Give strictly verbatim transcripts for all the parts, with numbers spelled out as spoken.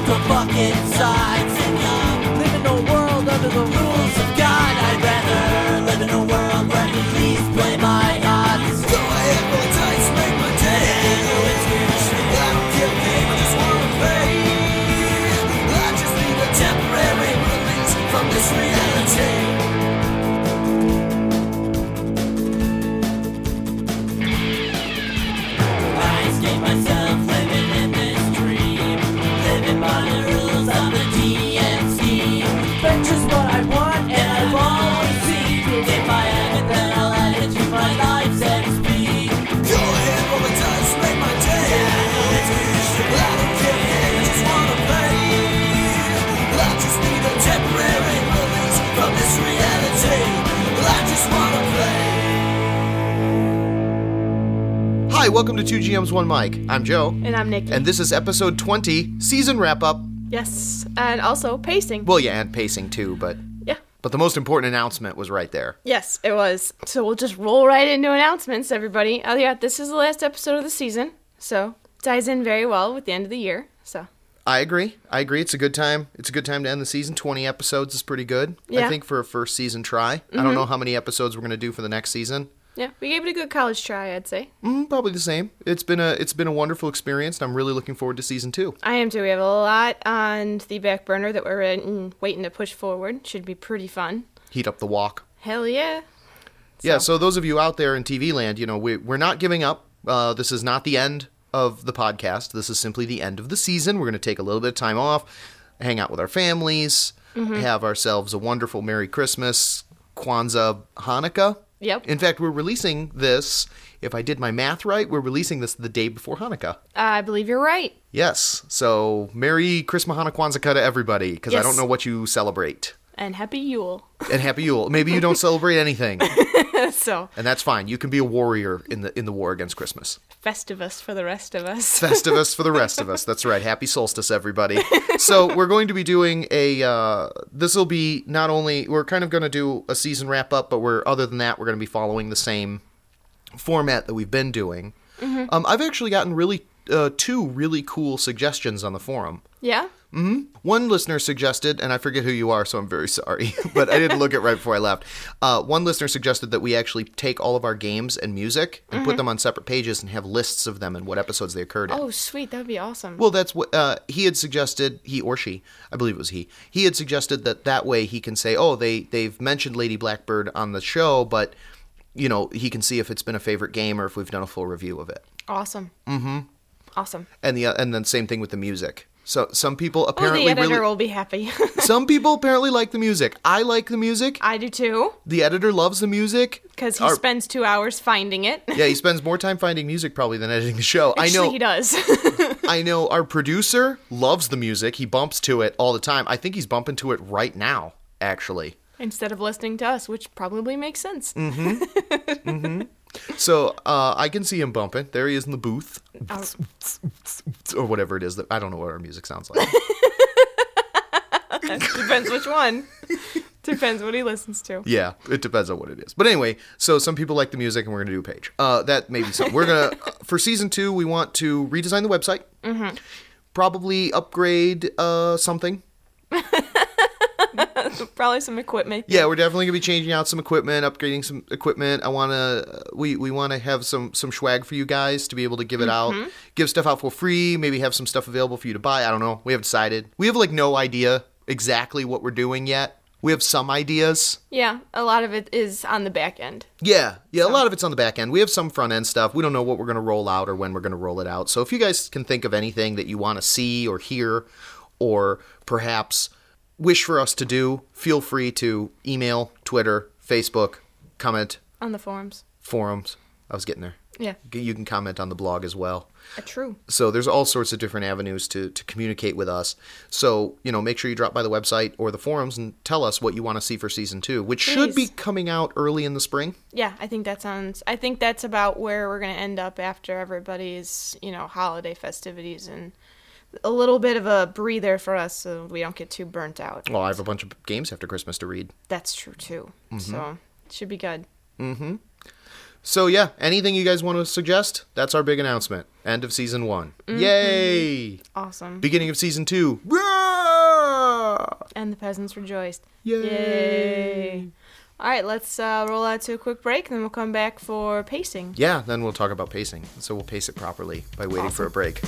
the fucking sides. And uh, live in a world under the rules of God. I'd rather live in a world where you please play my odds. Go ahead, roll the dice, make my day. Yeah, no, it's weird. I don't give a game, I just wanna play. I just need a temporary release from this reality. Myself living in this dream, living by the rules of the D M C. Adventure's what I want, and I've always seen. If I have it, then I'll add it to my life's X P. Go ahead, roll the dice, make my day. Yeah, it's weird. I don't care, I just wanna play. I just need a temporary release from this reality. I just wanna play. Hi, welcome to two G Ms, one mic. I'm Joe. And I'm Nikki. And this is episode twenty, season wrap-up. Yes, and also pacing. Well, yeah, and pacing too, but... Yeah. But the most important announcement was right there. Yes, it was. So we'll just roll right into announcements, everybody. Oh yeah, this is the last episode of the season, so ties in very well with the end of the year, so... I agree. I agree. It's a good time. It's a good time to end the season. twenty episodes is pretty good, yeah. I think, for a first season try. Mm-hmm. I don't know how many episodes we're going to do for the next season. Yeah, we gave it a good college try, I'd say. Mm, probably the same. It's been a it's been a wonderful experience, and I'm really looking forward to season two. I am too. We have a lot on the back burner that we're in, waiting to push forward. Should be pretty fun. Heat up the walk. Hell yeah. So. Yeah, so those of you out there in T V land, you know, we, we're not giving up. Uh, this is not the end of the podcast. This is simply the end of the season. We're going to take a little bit of time off, hang out with our families, mm-hmm. have ourselves a wonderful Merry Christmas, Kwanzaa, Hanukkah. Yep. In fact, we're releasing this, if I did my math right, we're releasing this the day before Hanukkah. I believe you're right. Yes. So, Merry Christmas, Hanukkah, Kwanzaa to everybody, because yes. I don't know what you celebrate. And Happy Yule. And Happy Yule. Maybe you don't celebrate anything. So. And that's fine. You can be a warrior in the in the war against Christmas. Festivus for the rest of us. Festivus for the rest of us. That's right. Happy solstice, everybody. So we're going to be doing a, uh, this will be not only, we're kind of going to do a season wrap up, but we're, other than that, we're going to be following the same format that we've been doing. Mm-hmm. Um, I've actually gotten really, uh, two really cool suggestions on the forum. Yeah? Mm-hmm. One listener suggested, and I forget who you are, so I'm very sorry, but I didn't look at right before I left. Uh, one listener suggested that we actually take all of our games and music and mm-hmm. put them on separate pages and have lists of them and what episodes they occurred in. Oh, sweet. That would be awesome. Well, that's what uh, he had suggested, he or she, I believe it was he, he had suggested that that way he can say, oh, they, they've mentioned Lady Blackbird on the show, but, you know, he can see if it's been a favorite game or if we've done a full review of it. Awesome. Mm-hmm. Awesome. And the uh, and then same thing with the music. So some people apparently oh, the editor really, will be happy. Some people apparently like the music. I like the music. I do too. The editor loves the music because he Our, spends two hours finding it. Yeah, he spends more time finding music probably than editing the show. Actually, I know he does. I know our producer loves the music. He bumps to it all the time. I think he's bumping to it right now, actually. Instead of listening to us, which probably makes sense. Mm-hmm. Mm-hmm. So uh, I can see him bumping. There he is in the booth. Oh. Or whatever it is. That I don't know what our music sounds like. Depends which one. Depends what he listens to. Yeah, it depends on what it is. But anyway, so some people like the music, and we're going to do a page. Uh, that may be something. We're going to, for season two, we want to redesign the website. Mm-hmm. Probably upgrade uh, something. Probably some equipment. Yeah, we're definitely gonna be changing out some equipment, upgrading some equipment. I wanna we we want to have some some swag for you guys to be able to give it mm-hmm. out, give stuff out for free. Maybe have some stuff available for you to buy. I don't know. We haven't decided. We have like no idea exactly what we're doing yet. We have some ideas. Yeah, a lot of it is on the back end. Yeah, yeah, so. A lot of it's on the back end. We have some front end stuff. We don't know what we're gonna roll out or when we're gonna roll it out. So if you guys can think of anything that you want to see or hear, or perhaps wish for us to do, feel free to email, Twitter, Facebook, comment. On the forums. Forums. I was getting there. Yeah. You can comment on the blog as well. Uh, true. So there's all sorts of different avenues to, to communicate with us. So, you know, make sure you drop by the website or the forums and tell us what you want to see for season two, which Please. should be coming out early in the spring. Yeah, I think that sounds, I think that's about where we're going to end up after everybody's, you know, holiday festivities and a little bit of a breather for us so we don't get too burnt out. Well, I have a bunch of games after Christmas to read. That's true, too. Mm-hmm. So, it should be good. Mm-hmm. So yeah, anything you guys want to suggest? That's our big announcement. End of season one. Mm-hmm. Yay! Awesome. Beginning of season two. Roar! And the peasants rejoiced. Yay! Yay. All right, let's uh, roll out to a quick break, and then we'll come back for pacing. Yeah, then we'll talk about pacing. So we'll pace it properly by waiting Awesome. for a break.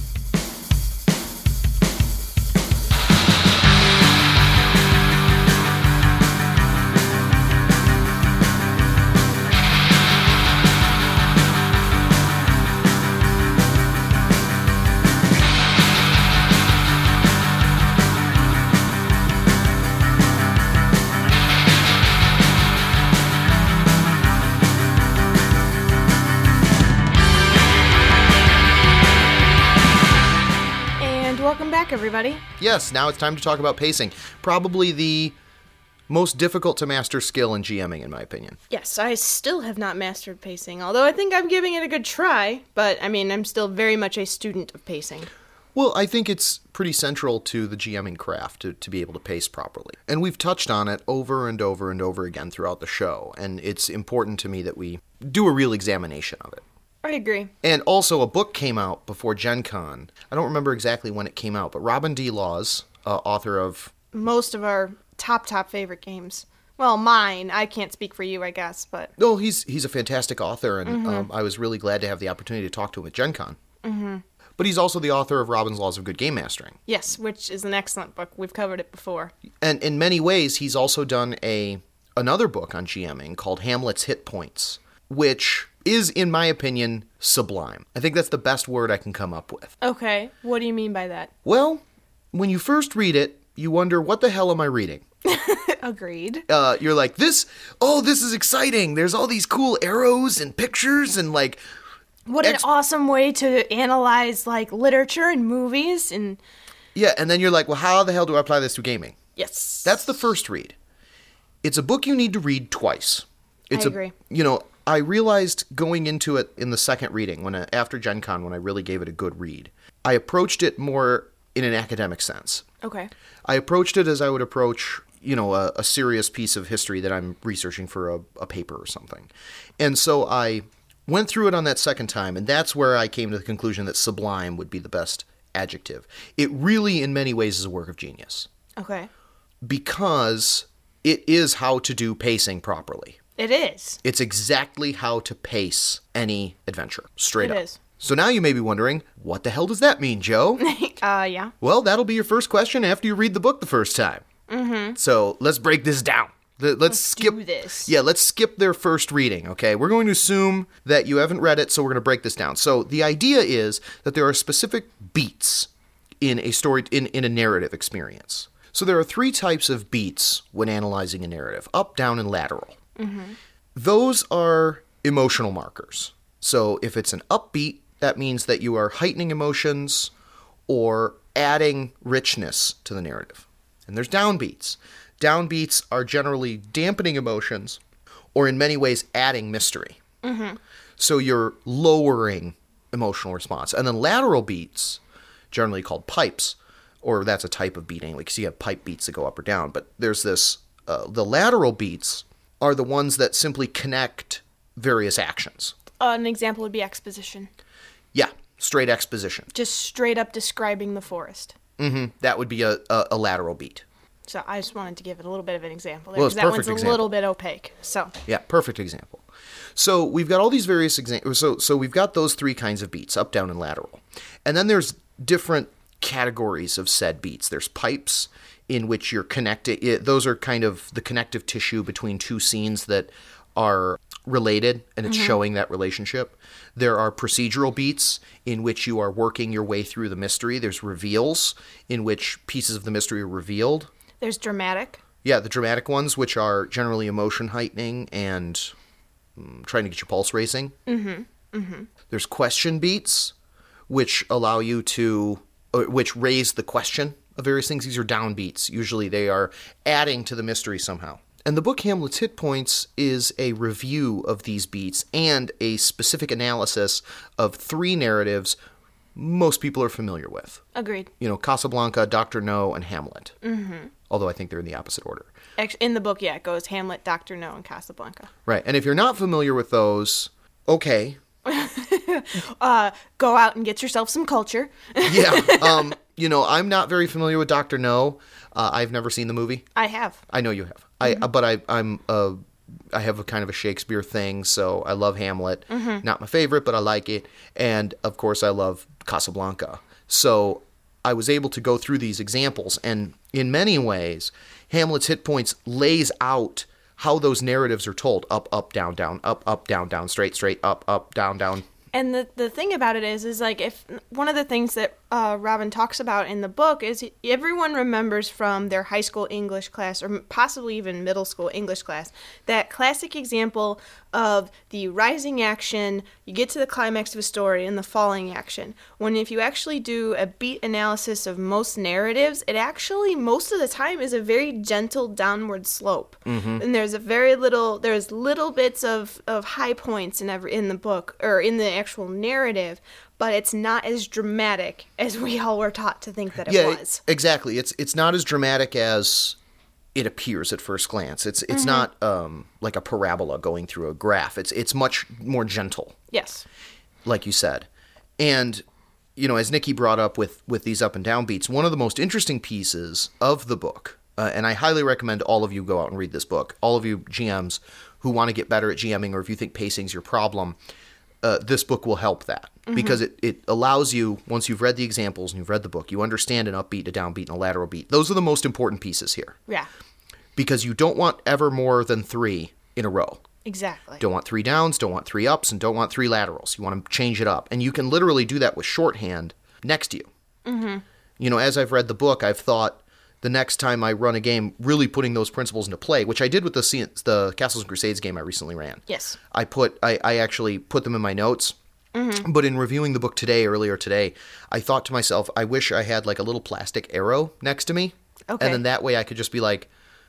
Welcome back, everybody. Yes, now it's time to talk about pacing. Probably the most difficult to master skill in GMing, in my opinion. Yes, I still have not mastered pacing, although I think I'm giving it a good try, but, I mean, I'm still very much a student of pacing. Well, I think it's pretty central to the GMing craft to, to be able to pace properly. And we've touched on it over and over and over again throughout the show, and it's important to me that we do a real examination of it. I agree. And also, a book came out before Gen Con. I don't remember exactly when it came out, but Robin D. Laws, uh, author of... most of our top, top favorite games. Well, mine. I can't speak for you, I guess, but... No, he's he's a fantastic author, and Mm-hmm. um, I was really glad to have the opportunity to talk to him at Gen Con. Mm-hmm. But he's also the author of Robin's Laws of Good Game Mastering. Yes, which is an excellent book. We've covered it before. And in many ways, he's also done a another book on GMing called Hamlet's Hit Points, which is, in my opinion, sublime. I think that's the best word I can come up with. Okay, what do you mean by that? Well, when you first read it, you wonder, what the hell am I reading? Agreed. Uh, you're like, this, oh, this is exciting. There's all these cool arrows and pictures and, like... What ex- an awesome way to analyze, like, literature and movies and... Yeah, and then you're like, well, how the hell do I apply this to gaming? Yes. That's the first read. It's a book you need to read twice. It's I a, agree. You know, I realized going into it in the second reading, when I, after Gen Con, when I really gave it a good read, I approached it more in an academic sense. Okay. I approached it as I would approach, you know, a, a serious piece of history that I'm researching for a, a paper or something. And so I went through it on that second time, and that's where I came to the conclusion that sublime would be the best adjective. It really, in many ways, is a work of genius. Okay. Because it is how to do pacing properly. It is. It's exactly how to pace any adventure, straight It up. is. So now you may be wondering, what the hell does that mean, Joe? uh, yeah. Well, that'll be your first question after you read the book the first time. Mm-hmm. So let's break this down. Let's, Let's skip do this. Yeah, let's skip their first reading, okay? We're going to assume that you haven't read it, so we're going to break this down. So the idea is that there are specific beats in a story, in, in a narrative experience. So there are three types of beats when analyzing a narrative: up, down, and lateral. Mm-hmm. Those are emotional markers. So if it's an upbeat, that means that you are heightening emotions or adding richness to the narrative. And there's downbeats. Downbeats are generally dampening emotions or in many ways adding mystery. Mm-hmm. So you're lowering emotional response. And then lateral beats, generally called pipes, or that's a type of beat anyway, because you have pipe beats that go up or down. But there's this, uh, the lateral beats are the ones that simply connect various actions. Uh, an example would be exposition. Yeah, straight exposition. Just straight up describing the forest. Mm-hmm. That would be a, a, a lateral beat. So I just wanted to give it a little bit of an example there, Well, it's because that perfect one's a example. little bit opaque. So Yeah, perfect example. So we've got all these various examples. So so we've got those three kinds of beats: up, down, and lateral. And then there's different categories of said beats. There's pipes, in which you're connecting. It, those are kind of the connective tissue between two scenes that are related, and it's showing that relationship. There are procedural beats, in which you are working your way through the mystery. There's reveals, in which pieces of the mystery are revealed. there's dramatic. Yeah, the dramatic ones, which are generally emotion heightening and mm, trying to get your pulse racing. Mm-hmm. Mm-hmm. There's question beats, which allow you to, uh, which raise the question of various things. These are down beats. Usually they are adding to the mystery somehow. And the book Hamlet's Hit Points is a review of these beats and a specific analysis of three narratives most people are familiar with. Agreed. You know, Casablanca, Doctor No, and Hamlet. Mm-hmm. Although I think they're in the opposite order. Actually, in the book, yeah, it goes Hamlet, Doctor No, and Casablanca. Right. And if you're not familiar with those, Okay. uh, go out and get yourself some culture. Yeah. Um, you know, I'm not very familiar with Doctor No. Uh, I've never seen the movie. I have. I know you have. I, mm-hmm. But I, I'm, uh, I have a kind of a Shakespeare thing, so I love Hamlet. Mm-hmm. Not my favorite, but I like it. And of course, I love Casablanca. So I was able to go through these examples, and in many ways, Hamlet's Hit Points lays out how those narratives are told. Up, up, down, down, up, up, down, down, straight, straight, up, up, down, down. And the the thing about it is, is like if one of the things that uh, Robin talks about in the book is he, everyone remembers from their high school English class or possibly even middle school English class that classic example of the rising action, you get to the climax of a story, and the falling action. When if you actually do a beat analysis of most narratives, it actually most of the time is a very gentle downward slope. Mm-hmm. And there's a very little, there's little bits of, of high points in every in the book or in the actual narrative, but it's not as dramatic as we all were taught to think that it yeah, was. Exactly. It's it's not as dramatic as it appears at first glance. It's it's mm-hmm. not um, like a parabola going through a graph. It's it's much more gentle. Yes. Like you said. And you know, as Nikki brought up with with these up and down beats, one of the most interesting pieces of the book, uh, and I highly recommend all of you go out and read this book, all of you G Ms who want to get better at GMing, or if you think pacing's your problem, Uh, this book will help that mm-hmm. because it, it allows you, once you've read the examples and you've read the book, you understand an upbeat, a downbeat, and a lateral beat. Those are the most important pieces here. Yeah. Because you don't want ever more than three in a row. Exactly. Don't want three downs, don't want three ups, and don't want three laterals. You want to change it up. And you can literally do that with shorthand next to you. Mm-hmm. You know, as I've read the book, I've thought the next time I run a game, really putting those principles into play, which I did with the the Castles and Crusades game I recently ran. Yes. I put I, I actually put them in my notes. Mm-hmm. But in reviewing the book today, earlier today, I thought to myself, I wish I had like a little plastic arrow next to me. Okay. And then that way I could just be like,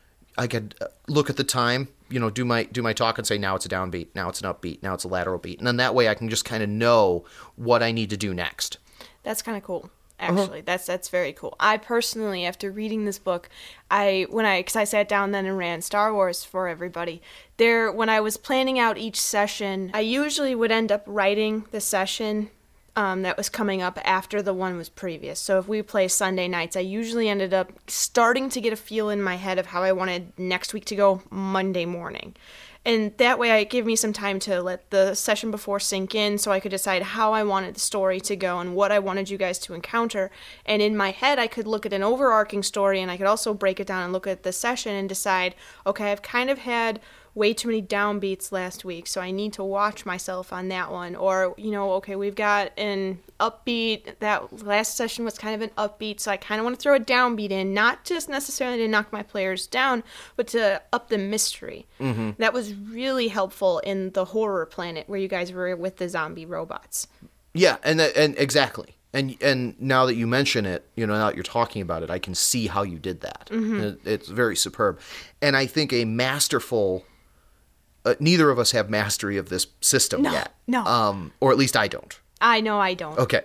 I could look at the time, you know, do my do my talk and say, now it's a downbeat, now it's an upbeat, now it's a lateral beat. And then that way I can just kind of know what I need to do next. That's kind of cool. Actually, uh-huh. that's that's very cool. I personally, after reading this book, I when I because I sat down then and ran Star Wars for everybody. There, when I was planning out each session, I usually would end up writing the session um, that was coming up after the one was previous. So if we play Sunday nights, I usually ended up starting to get a feel in my head of how I wanted next week to go Monday morning. And that way it gave me some time to let the session before sink in so I could decide how I wanted the story to go and what I wanted you guys to encounter. And in my head, I could look at an overarching story, and I could also break it down and look at the session and decide, okay, I've kind of had way too many downbeats last week, so I need to watch myself on that one. Or, you know, okay, we've got an upbeat. That last session was kind of an upbeat, so I kind of want to throw a downbeat in, not just necessarily to knock my players down, but to up the mystery. Mm-hmm. That was really helpful in the Horror Planet where you guys were with the zombie robots. Yeah, and and exactly. And and now that you mention it, you know, now that you're talking about it, I can see how you did that. Mm-hmm. It, it's very superb. And I think a masterful... Uh, neither of us have mastery of this system no, yet. No, um, or at least I don't. I know I don't. Okay.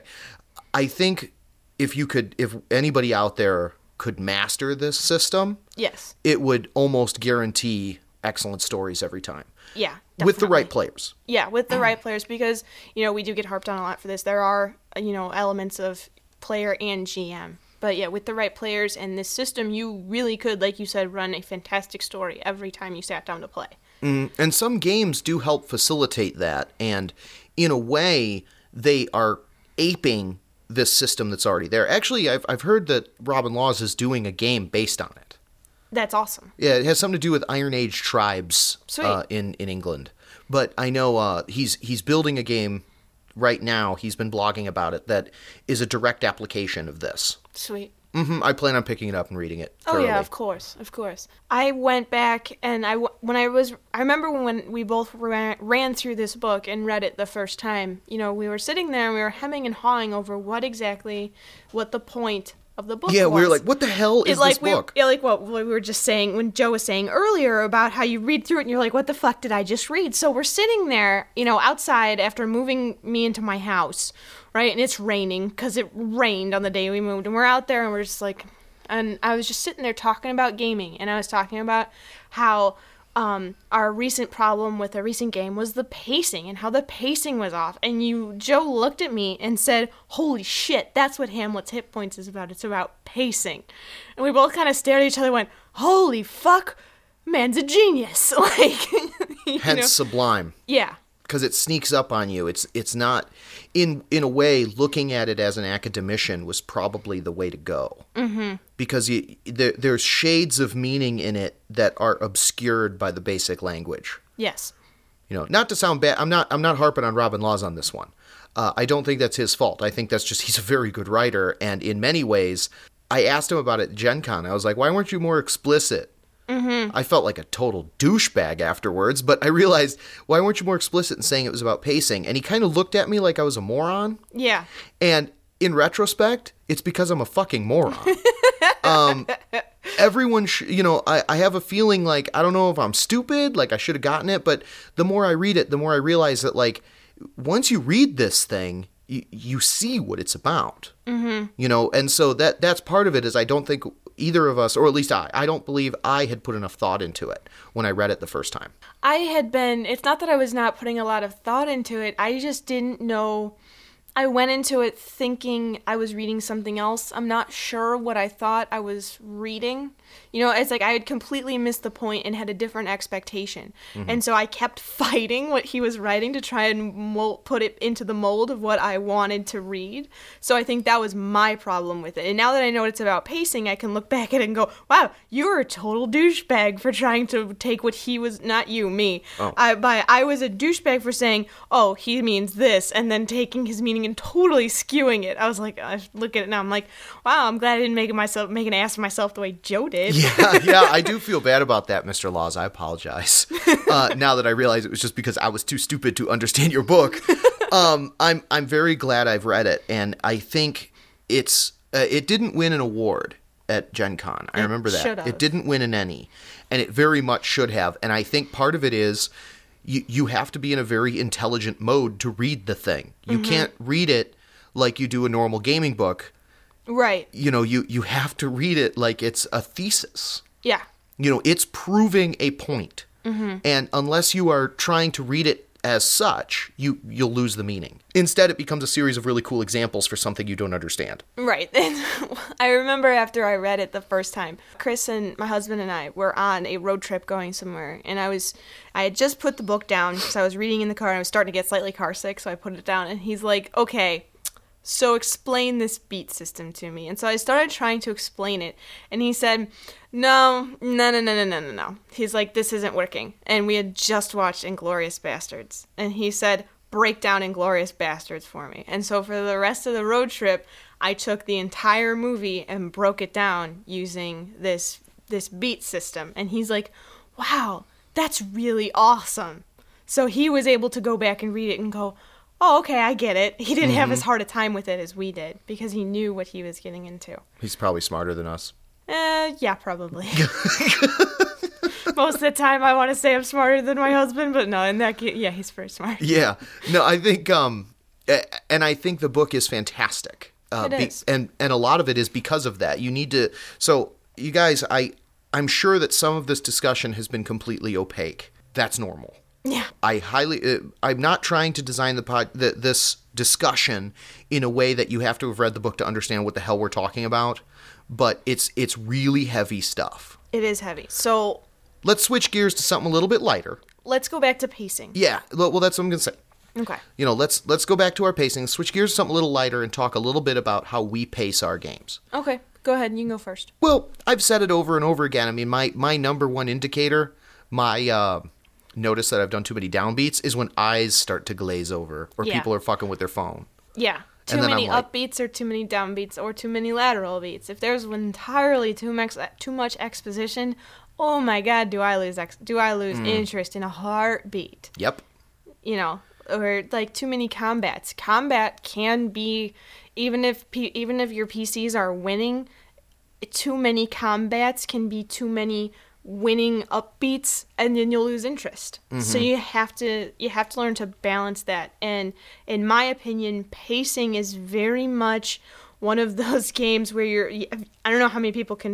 I think if you could, if anybody out there could master this system, yes, it would almost guarantee excellent stories every time. Yeah, definitely. With the right players. Yeah, with the right players, because, you know, we do get harped on a lot for this. There are, you know, elements of player and G M. But yeah, with the right players and this system, you really could, like you said, run a fantastic story every time you sat down to play. Mm, and some games do help facilitate that, and in a way, they are aping this system that's already there. Actually, I've I've heard that Robin Laws is doing a game based on it. That's awesome. Yeah, it has something to do with Iron Age tribes uh, in in England. But I know uh, he's he's building a game right now. He's been blogging about it that is a direct application of this. Sweet. Mm-hmm. I plan on picking it up and reading it. Oh, yeah, of course, of course. I went back and I, when I was, I remember when we both ran, ran through this book and read it the first time, you know, we were sitting there and we were hemming and hawing over what exactly, what the point of the book yeah, was. we were like, what the hell is it, like, this we, book? Yeah, like what we were just saying, when Joe was saying earlier about how you read through it and you're like, what the fuck did I just read? So we're sitting there, you know, outside after moving me into my house, right? And it's raining because it rained on the day we moved. And we're out there and we're just like... And I was just sitting there talking about gaming, and I was talking about how um, our recent problem with a recent game was the pacing and how the pacing was off. And you, Joe looked at me and said, holy shit, that's what Hamlet's Hit Points is about. It's about pacing. And we both kind of stared at each other and went, holy fuck, man's a genius. Like, you Hence know? Sublime. Yeah. Because it sneaks up on you. It's it's not, in in a way, looking at it as an academician was probably the way to go. Mm-hmm. Because you, there, there's shades of meaning in it that are obscured by the basic language. Yes. You know, not to sound bad, I'm not I'm not harping on Robin Laws on this one. Uh, I don't think that's his fault. I think that's just he's a very good writer, and in many ways, I asked him about it at Gen Con. I was like, why weren't you more explicit? Mm-hmm. I felt like a total douchebag afterwards, but I realized, why weren't you more explicit in saying it was about pacing? And he kind of looked at me like I was a moron. Yeah. And in retrospect, it's because I'm a fucking moron. um, everyone, sh- you know, I, I have a feeling like, I don't know if I'm stupid, like I should have gotten it, but the more I read it, the more I realize that, like, once you read this thing, you, you see what it's about. Mm-hmm. You know, and so that that's part of it is I don't think either of us, or at least I, I don't believe I had put enough thought into it when I read it the first time. I had been, it's not that I was not putting a lot of thought into it, I just didn't know, I went into it thinking I was reading something else. I'm not sure what I thought I was reading. You know, it's like I had completely missed the point and had a different expectation. Mm-hmm. And so I kept fighting what he was writing to try and mold, put it into the mold of what I wanted to read. So I think that was my problem with it. And now that I know it's about pacing, I can look back at it and go, wow, you were a total douchebag for trying to take what he was, not you, me. Oh. I, by, I was a douchebag for saying, oh, he means this, and then taking his meaning and totally skewing it. I was like, I look at it now, I'm like, wow, I'm glad I didn't make myself make an ass of myself the way Joe did. Yeah, yeah, I do feel bad about that, Mister Laws. I apologize. Uh, now that I realize it was just because I was too stupid to understand your book. Um, I'm I'm very glad I've read it, and I think it's uh, it didn't win an award at Gen Con. I It remember that. should have. It didn't win an Emmy, and it very much should have. And I think part of it is you you have to be in a very intelligent mode to read the thing. You mm-hmm. can't read it like you do a normal gaming book. Right. You know, you, you have to read it like it's a thesis. Yeah. You know, it's proving a point. Mm-hmm. And unless you are trying to read it as such, you, you'll lose the meaning. Instead, it becomes a series of really cool examples for something you don't understand. Right. And I remember after I read it the first time, Chris and my husband and I were on a road trip going somewhere. And I was, I had just put the book down because I was reading in the car and I was starting to get slightly car sick. So I put it down and he's like, okay, so explain this beat system to me. And so I started trying to explain it. And he said, no, no, no, no, no, no, no, no. He's like, this isn't working. And we had just watched Inglourious Bastards. And he said, break down Inglourious Bastards for me. And so for the rest of the road trip, I took the entire movie and broke it down using this this beat system. And he's like, wow, that's really awesome. So he was able to go back and read it and go, oh, okay, I get it. He didn't mm-hmm. have as hard a time with it as we did because he knew what he was getting into. He's probably smarter than us. Uh, yeah, probably. Most of the time I want to say I'm smarter than my husband, but no, in that case, yeah, he's very smart. Yeah. No, I think, um, and I think the book is fantastic. Uh, it be, is. And, and a lot of it is because of that. You need to, so you guys, I, I'm sure that some of this discussion has been completely opaque. That's normal. Yeah. I highly, uh, I'm not trying to design the pod, the, this discussion in a way that you have to have read the book to understand what the hell we're talking about, but it's it's really heavy stuff. It is heavy. So let's switch gears to something a little bit lighter. Let's go back to pacing. Yeah. Well, that's what I'm going to say. Okay. You know, let's let's go back to our pacing, switch gears to something a little lighter, and talk a little bit about how we pace our games. Okay. Go ahead. You can go first. Well, I've said it over and over again. I mean, my, my number one indicator, my... Uh, notice that I've done too many downbeats is when eyes start to glaze over or yeah. people are fucking with their phone. Yeah. Too many like, upbeats or too many downbeats or too many lateral beats. If there's entirely too much too much exposition, oh my god, do I lose ex- do I lose mm. interest in a heartbeat? Yep. You know, or like too many combats. Combat can be even if P- even if your P Cs are winning, too many combats can be too many winning upbeats, and then you'll lose interest. Mm-hmm. So you have to you have to learn to balance that. And in my opinion, pacing is very much one of those games where you're I don't know how many people can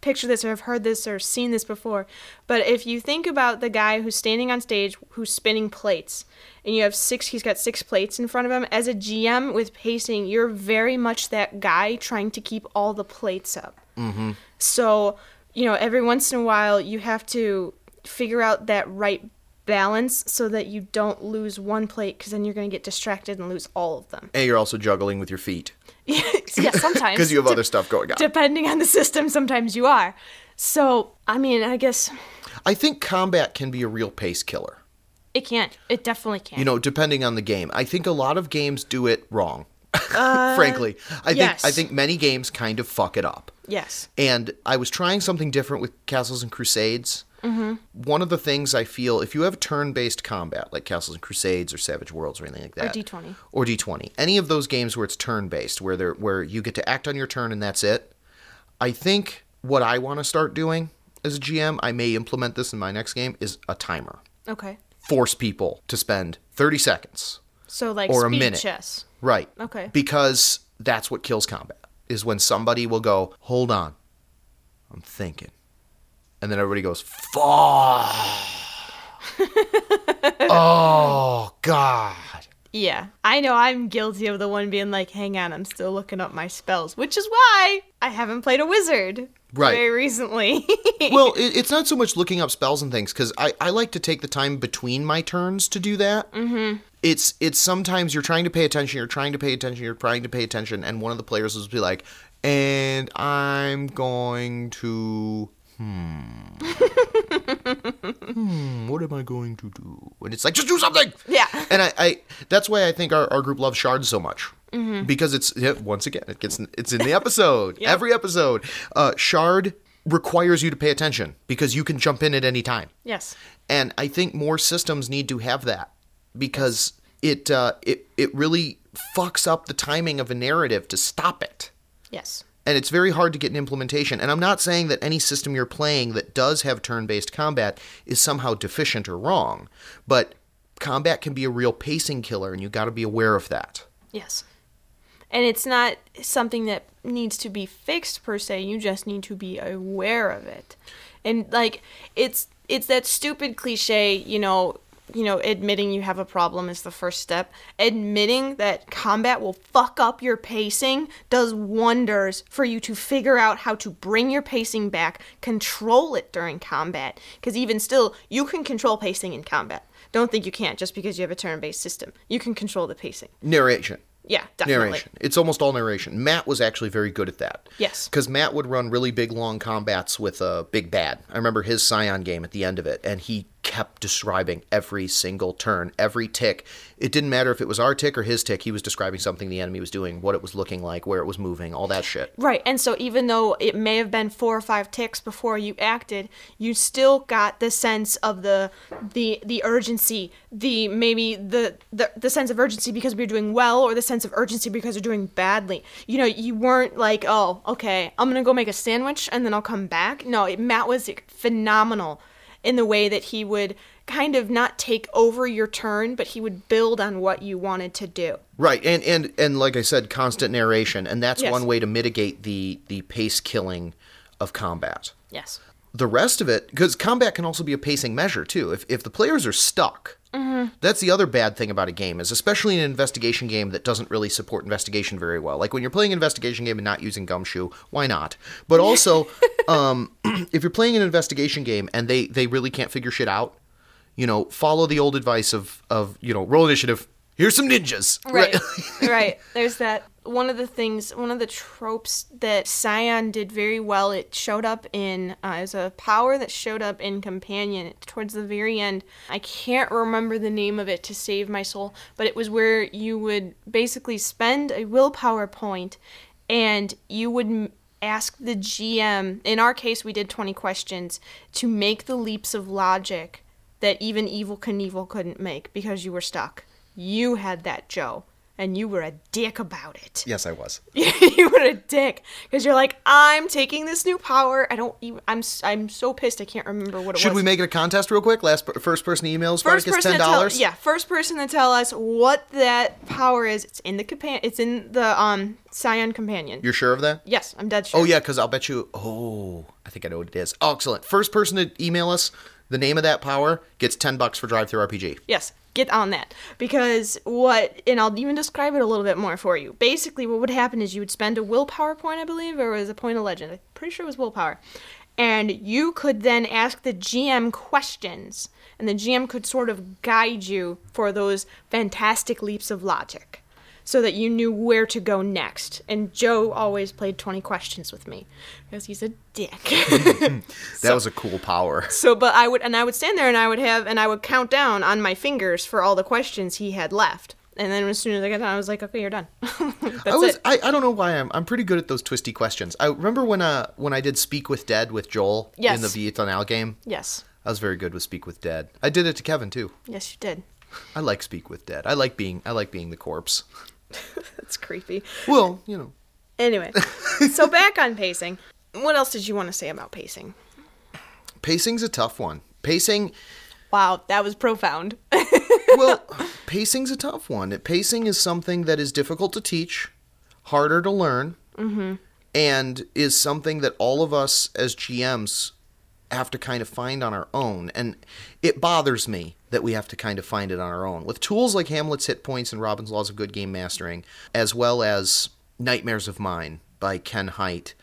picture this or have heard this or seen this before, but if you think about the guy who's standing on stage who's spinning plates, and you have six, he's got six plates in front of him, as a G M with pacing, you're very much that guy trying to keep all the plates up. Mm-hmm. So, you know, every once in a while you have to figure out that right balance so that you don't lose one plate, because then you're going to get distracted and lose all of them. And you're also juggling with your feet. Yeah, sometimes. Because you have other stuff going on. Depending on the system, sometimes you are. So, I mean, I guess... I think combat can be a real pace killer. It can. It definitely can. You know, depending on the game. I think a lot of games do it wrong, uh, frankly. I yes. think I think many games kind of fuck it up. Yes. And I was trying something different with Castles and Crusades. Mm-hmm. One of the things I feel, if you have turn-based combat, like Castles and Crusades or Savage Worlds or anything like that. Or D twenty. Or D twenty. Any of those games where it's turn-based, where they're, where you get to act on your turn and that's it. I think what I want to start doing as a G M, I may implement this in my next game, is a timer. Okay. Force people to spend thirty seconds. So like or speed a minute. chess. Right. Okay. Because that's what kills combat, is when somebody will go, hold on, I'm thinking. And then everybody goes, fuck. Oh, God. Yeah. I know I'm guilty of the one being like, hang on, I'm still looking up my spells, which is why I haven't played a wizard Right. very recently. Well, it, it's not so much looking up spells and things, because I, I like to take the time between my turns to do that. Mm-hmm. It's, it's sometimes you're trying to pay attention, you're trying to pay attention, you're trying to pay attention, and one of the players will be like, and I'm going to... Hmm. hmm. What am I going to do? And it's like, just do something. Yeah. And I, I that's why I think our, our group loves shards so much. Mm-hmm. Because it's, yeah, once again, it gets it's in the episode. Yep. Every episode. Uh, shard requires you to pay attention because you can jump in at any time. Yes. And I think more systems need to have that, because it uh, it it really fucks up the timing of a narrative to stop it. Yes. And it's very hard to get an implementation. And I'm not saying that any system you're playing that does have turn-based combat is somehow deficient or wrong. But combat can be a real pacing killer, and you got to be aware of that. Yes. And it's not something that needs to be fixed per se. You just need to be aware of it. And like it's it's that stupid cliche, you know, you know, admitting you have a problem is the first step. Admitting that combat will fuck up your pacing does wonders for you to figure out how to bring your pacing back, control it during combat. Because even still, you can control pacing in combat. Don't think you can't just because you have a turn-based system. You can control the pacing. Narration. Yeah, definitely. Narration. It's almost all narration. Matt was actually very good at that. Yes. Because Matt would run really big, long combats with a big bad. I remember his Scion game at the end of it, and he kept describing every single turn, every tick. It didn't matter if it was our tick or his tick. He was describing something the enemy was doing, what it was looking like, where it was moving, all that shit. Right, and so even though it may have been four or five ticks before you acted, you still got the sense of the the the urgency, the maybe the the, the sense of urgency because we're doing well, or the sense of urgency because we're doing badly. You know, you weren't like, oh, okay, I'm gonna go make a sandwich and then I'll come back. No, it, Matt was phenomenal in the way that he would kind of not take over your turn, but he would build on what you wanted to do. Right, and and, and like I said, constant narration, and that's Yes. one way to mitigate the, the pace killing of combat. Yes. The rest of it, because combat can also be a pacing measure, too. If if the players are stuck, mm-hmm. that's the other bad thing about a game, is especially an investigation game that doesn't really support investigation very well. Like when you're playing an investigation game and not using Gumshoe, why not? But also, um, if you're playing an investigation game and they, they really can't figure shit out, you know, follow the old advice of, of you know, roll initiative. Here's some ninjas. Right, right. There's that. One of the things, one of the tropes that Scion did very well, it showed up in, uh, it was a power that showed up in Companion towards the very end. I can't remember the name of it to save my soul, but it was where you would basically spend a willpower point and you would m- ask the G M, in our case we did twenty questions, to make the leaps of logic that even Evel Knievel couldn't make because you were stuck. You had that, Joe. and you were a dick about it. Yes, I was. You were a dick because you're like, I'm taking this new power. I don't even. I'm I'm so pissed. I can't remember what it Should was. we make it a contest real quick? Last per- first person to email First Spartacus person ten to tell, dollars. yeah, first person to tell us what that power is. It's in the compa- It's in the um Scion Companion. You're sure of that? Yes, I'm dead sure. Oh yeah, because I'll bet you. Oh, I think I know what it is. Oh, excellent. First person to email us the name of that power gets ten bucks for Drive Through R P G. Yes, get on that. Because what, and I'll even describe it a little bit more for you. Basically, what would happen is you would spend a willpower point, I believe, or it was a point of legend. I'm pretty sure it was willpower. And you could then ask the G M questions, and the G M could sort of guide you for those fantastic leaps of logic, so that you knew where to go next. And Joe always played twenty questions with me, because he's a dick. That was a cool power. So, but I would, and I would stand there and I would have, and I would count down on my fingers for all the questions he had left. And then as soon as I got done, I was like, okay, you're done. That's I was it. I, I don't know why I'm I'm pretty good at those twisty questions. I remember when uh when I did Speak with Dead with Joel Yes. in the Vietnam game. Yes. I was very good with Speak with Dead. I did it to Kevin too. Yes, you did. I like Speak with Dead. I like being I like being the corpse. That's creepy. Well, you know. Anyway, so back on pacing. What else did you want to say about pacing? Pacing's a tough one. Pacing Wow, that was profound. well, pacing's a tough one. Pacing is something that is difficult to teach, harder to learn, mm-hmm. and is something that all of us as G Ms have to kind of find on our own. And it bothers me that we have to kind of find it on our own. With tools like Hamlet's Hit Points and Robin's Laws of Good Game Mastering, as well as Nightmares of Mine by Ken Hite,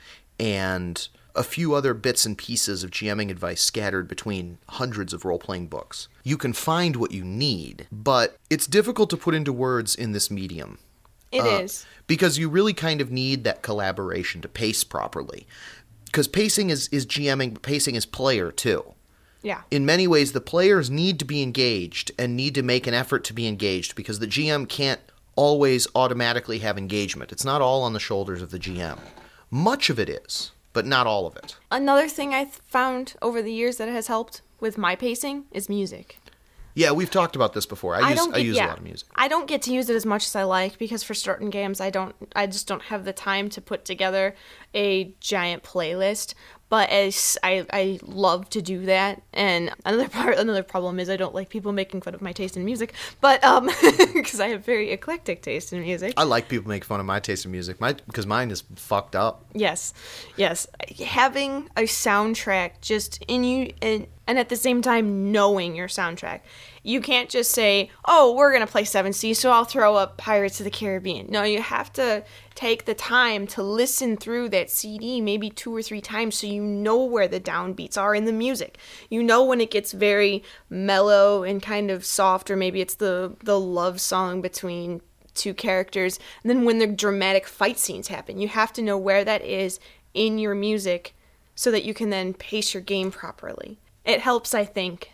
and a few other bits and pieces of GMing advice scattered between hundreds of role-playing books. You can find what you need, but it's difficult to put into words in this medium. It Uh, is. Because you really kind of need that collaboration to pace properly. Because pacing is, is GMing, but pacing is player, too. Yeah. In many ways, the players need to be engaged and need to make an effort to be engaged because the G M can't always automatically have engagement. It's not all on the shoulders of the G M. Much of it is, but not all of it. Another thing I found over the years that has helped with my pacing is music. Yeah, we've talked about this before. I, use don't I get, use yeah, a lot of music. I don't get to use it as much as I like because for certain games I don't I just don't have the time to put together a giant playlist. But as I, I love to do that, and another part another problem is I don't like people making fun of my taste in music. But um, because I have very eclectic taste in music. I like people make fun of my taste in music, my because mine is fucked up. Yes, yes. Having a soundtrack just in you, and, and at the same time knowing your soundtrack. You can't just say, oh, we're going to play seven Seas, so I'll throw up Pirates of the Caribbean. No, you have to take the time to listen through that C D maybe two or three times so you know where the downbeats are in the music. You know when it gets very mellow and kind of soft, or maybe it's the, the love song between two characters. And then when the dramatic fight scenes happen, you have to know where that is in your music so that you can then pace your game properly. It helps, I think,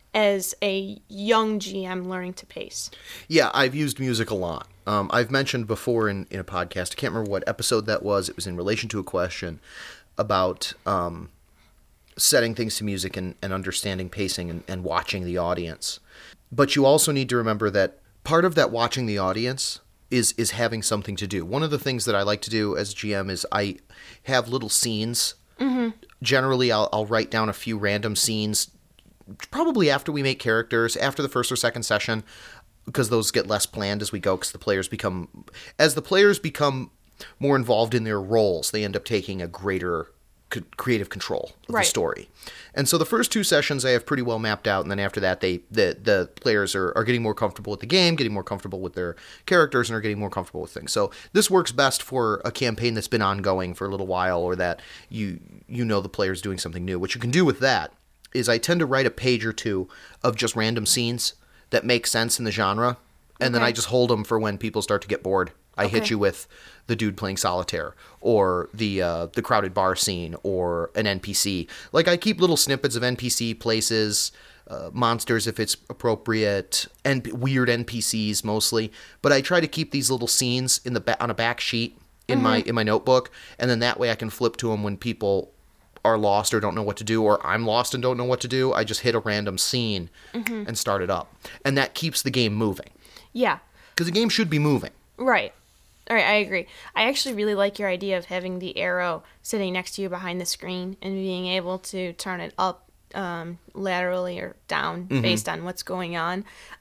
as a young G M learning to pace. Yeah, I've used music a lot. Um, I've mentioned before in, in a podcast, I can't remember what episode that was, it was in relation to a question about um, setting things to music and, and understanding pacing and, and watching the audience. But you also need to remember that part of that watching the audience is is having something to do. One of the things that I like to do as G M is I have little scenes. Mm-hmm. Generally, I'll, I'll write down a few random scenes probably after we make characters, after the first or second session, because those get less planned as we go, because the players become, as the players become more involved in their roles, they end up taking a greater c- creative control of Right. the story. And so the first two sessions I have pretty well mapped out, and then after that, they the, the players are, are getting more comfortable with the game, getting more comfortable with their characters, and are getting more comfortable with things. So this works best for a campaign that's been ongoing for a little while, or that you you know the player's doing something new. What you can do with that is I tend to write a page or two of just random scenes that make sense in the genre, and then Okay. I just hold them for when people start to get bored. I hit Okay. you with the dude playing solitaire, or the uh, the crowded bar scene, or an N P C. Like, I keep little snippets of N P C places, uh, monsters if it's appropriate, and weird N P Cs mostly. But I try to keep these little scenes in the ba- on a back sheet in my in my notebook, and then that way I can flip to them when people are lost or don't know what to do, or I'm lost and don't know what to do. I just hit a random scene and start it up. And that keeps the game moving. Yeah. Because the game should be moving. Right. All right, I agree. I actually really like your idea of having the arrow sitting next to you behind the screen and being able to turn it up um, laterally or down Mm-hmm. based on what's going on.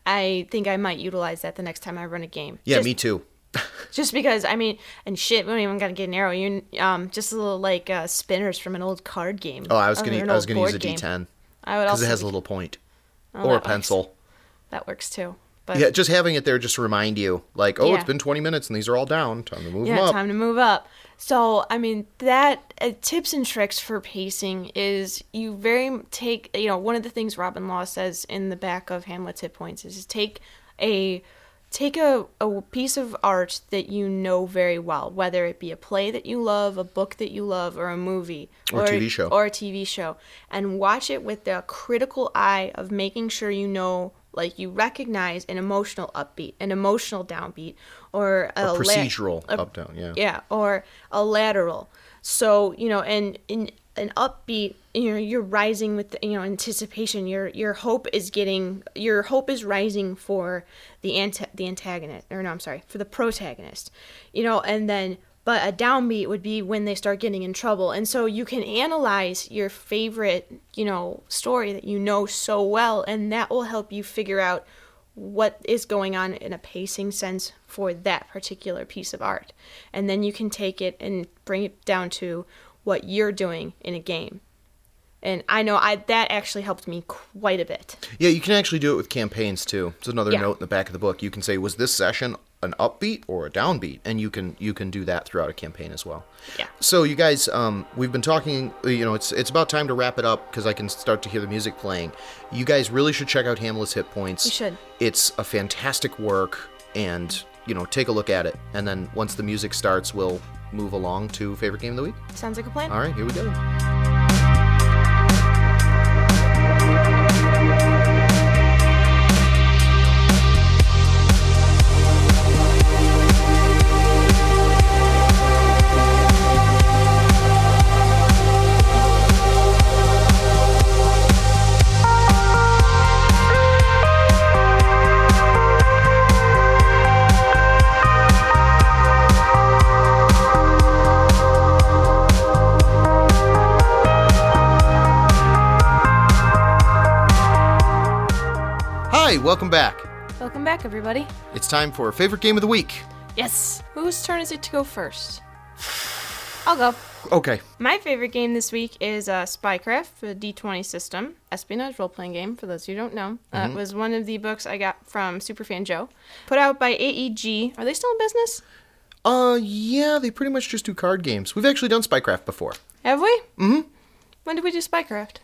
I think I might utilize that the next time I run a game. Yeah, Just- me too. Just because, I mean, and shit, we don't even gotta get an arrow. You, um, just a little like uh, spinners from an old card game. Oh, I was Or gonna an I was old gonna use board a game. D ten I would because also it has a be- little point Oh, or a that works. pencil. That works too. But Yeah, just having it there just to remind you, like, oh, Yeah. it's been twenty minutes and these are all down. Time to move yeah, them up. time to move up. So, I mean, that uh, tips and tricks for pacing is you very take, you know, one of the things Robin Law says in the back of Hamlet's Hit Points is take a take a, a piece of art that you know very well, whether it be a play that you love, a book that you love, or a movie Or a T V show. or a T V show, and watch it with the critical eye of making sure you know, like you recognize an emotional upbeat, an emotional downbeat, or a, A la- procedural a- up down, yeah. yeah, or a lateral. So, you know, and in an upbeat, you know, you're rising with, you know, anticipation. Your your hope is getting, your hope is rising for the anta- the antagonist, or no, I'm sorry, for the protagonist. You know, and then, but a downbeat would be when they start getting in trouble. And so you can analyze your favorite, you know, story that you know so well, and that will help you figure out what is going on in a pacing sense for that particular piece of art. And then you can take it and bring it down to what you're doing in a game. And I know I that actually helped me quite a bit. Yeah, you can actually do it with campaigns too. It's another Yeah. note in the back of the book. You can say, was this session an upbeat or a downbeat? And you can you can do that throughout a campaign as well. Yeah. So you guys, um, we've been talking. You know, it's it's about time to wrap it up because I can start to hear the music playing. You guys really should check out Hamlet's Hit Points. You should. It's a fantastic work, and you know, take a look at it. And then once the music starts, we'll move along to favorite game of the week. Sounds like a plan. All right, here we go. Hi, welcome back. Welcome back, everybody. It's time for favorite game of the week. Yes. Whose turn is it to go first? I'll go. Okay. My favorite game this week is uh, Spycraft, a D twenty system, espionage role-playing game, for those who don't know. Uh, it was one of the books I got from Superfan Joe. Put out by A E G. Are they still in business? Uh, yeah, they pretty much just do card games. We've actually done Spycraft before. Have we? Mm-hmm. When did we do Spycraft?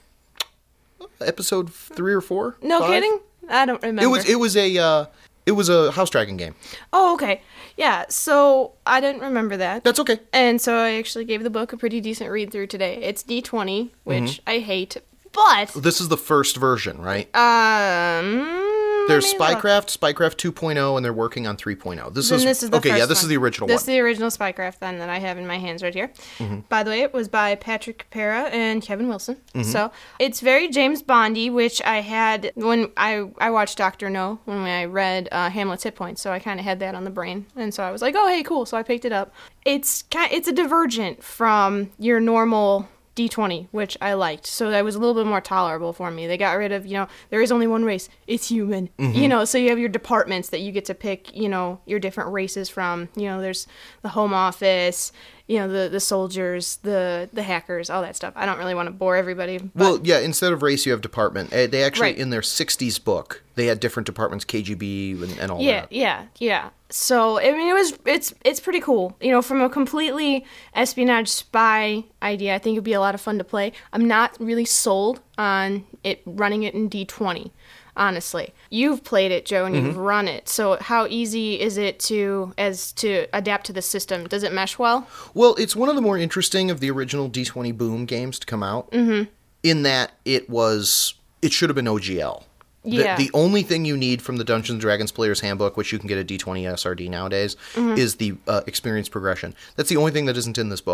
Episode three or four. No Five? kidding? I don't remember. It was it was a uh, it was a house dragon game. Oh, okay. Yeah, so I didn't remember that. That's okay. And so I actually gave the book a pretty decent read through today. It's D twenty, which Mm-hmm. I hate, but This is the first version, right? um There's let me look. Spycraft, Spycraft two point oh, and they're working on three point oh. This Then is this is the okay. first Yeah, this one. is the original This one. is the original Spycraft then that I have in my hands right here. Mm-hmm. By the way, it was by Patrick Capera and Kevin Wilson. So it's very James Bondy, which I had when I I watched Doctor No when I read uh, Hamlet's Hit Points. So I kind of had that on the brain, and so I was like, oh hey, cool. So I picked it up. It's kind it's a divergent from your normal D twenty, which I liked. So that was a little bit more tolerable for me. They got rid of, you know, there is only one race. It's human. You know, so you have your departments that you get to pick, you know, your different races from. You know, there's the home office, you know, the, the soldiers, the the hackers, all that stuff. I don't really want to bore everybody. But Well, yeah, instead of race, you have department. Uh, They actually, Right. in their sixties book, they had different departments, K G B and, and all yeah, that. yeah, yeah. So I mean, it was it's it's pretty cool. You know, from a completely espionage spy idea, I think it'd be a lot of fun to play. I'm not really sold on it running it in D twenty. Honestly, you've played it, Joe, and you've run it. So how easy is it to as to adapt to the system? Does it mesh well? Well, it's one of the more interesting of the original D twenty Boom games to come out, mm-hmm. in that it was, it should have been O G L. The, Yeah. the only thing you need from the Dungeons and Dragons Player's Handbook, which you can get at D twenty S R D nowadays, is the uh, experience progression. That's the only thing that isn't in this book.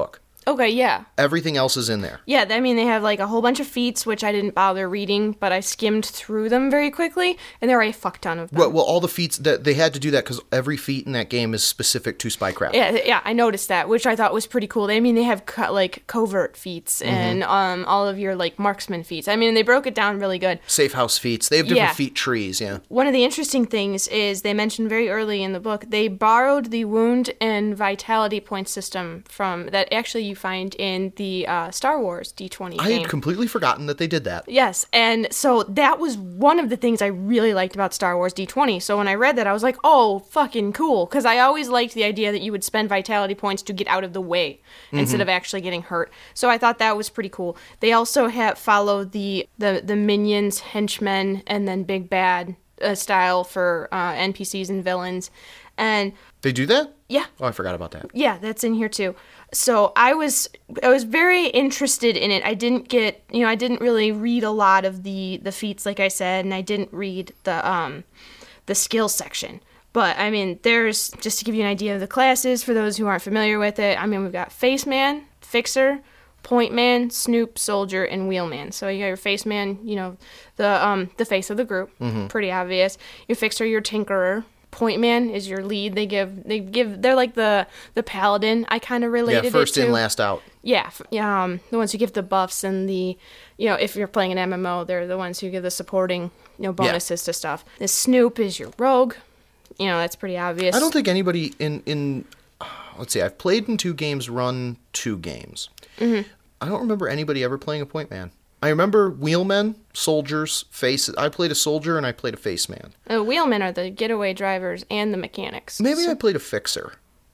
Okay, yeah. Everything else is in there. Yeah, I mean, they have like a whole bunch of feats, which I didn't bother reading, but I skimmed through them very quickly, and there are a fuck ton of them. Well, well all the feats, that they had to do that because every feat in that game is specific to Spycraft. Yeah, yeah, I noticed that, which I thought was pretty cool. I mean, they have co- like covert feats Mm-hmm. and um, all of your like marksman feats. I mean, they broke it down really good. Safe house feats. They have different Yeah. feat trees, yeah. One of the interesting things is they mentioned very early in the book they borrowed the wound and vitality point system from that actually you find in the uh, Star Wars D twenty I game. had completely forgotten that they did that. Yes, and so that was one of the things I really liked about Star Wars D twenty. So when I read that, I was like, oh, fucking cool. Because I always liked the idea that you would spend vitality points to get out of the way instead of actually getting hurt. So I thought that was pretty cool. They also have followed the, the, the minions, henchmen, and then big bad uh, style for uh, N P Cs and villains. And They do that? yeah, Oh, I forgot about that. yeah, that's in here too. So I was I was very interested in it. I didn't get you know I didn't really read a lot of the the feats like I said, and I didn't read the um the skills section. But I mean, there's just to give you an idea of the classes for those who aren't familiar with it. I mean, we've got Face Man, Fixer, Point Man, Snoop, Soldier, and Wheelman. So you got your Face Man, you know, the um the face of the group, pretty obvious. Your Fixer, your Tinkerer. Point Man is your lead. They give they give they're like the the paladin. I kind of related Yeah, first it to. in, last out. Yeah, f- yeah, um, the ones who give the buffs and the, you know, if you're playing an M M O, they're the ones who give the supporting, you know, bonuses to stuff. The Snoop is your rogue. You know, that's pretty obvious. I don't think anybody in, in let's see, I've played in two games, run two games. Mm-hmm. I don't remember anybody ever playing a point man. I remember wheelmen, soldiers, faces. I played a soldier and I played a face man. The wheelmen are the getaway drivers and the mechanics. Maybe So- I played a fixer.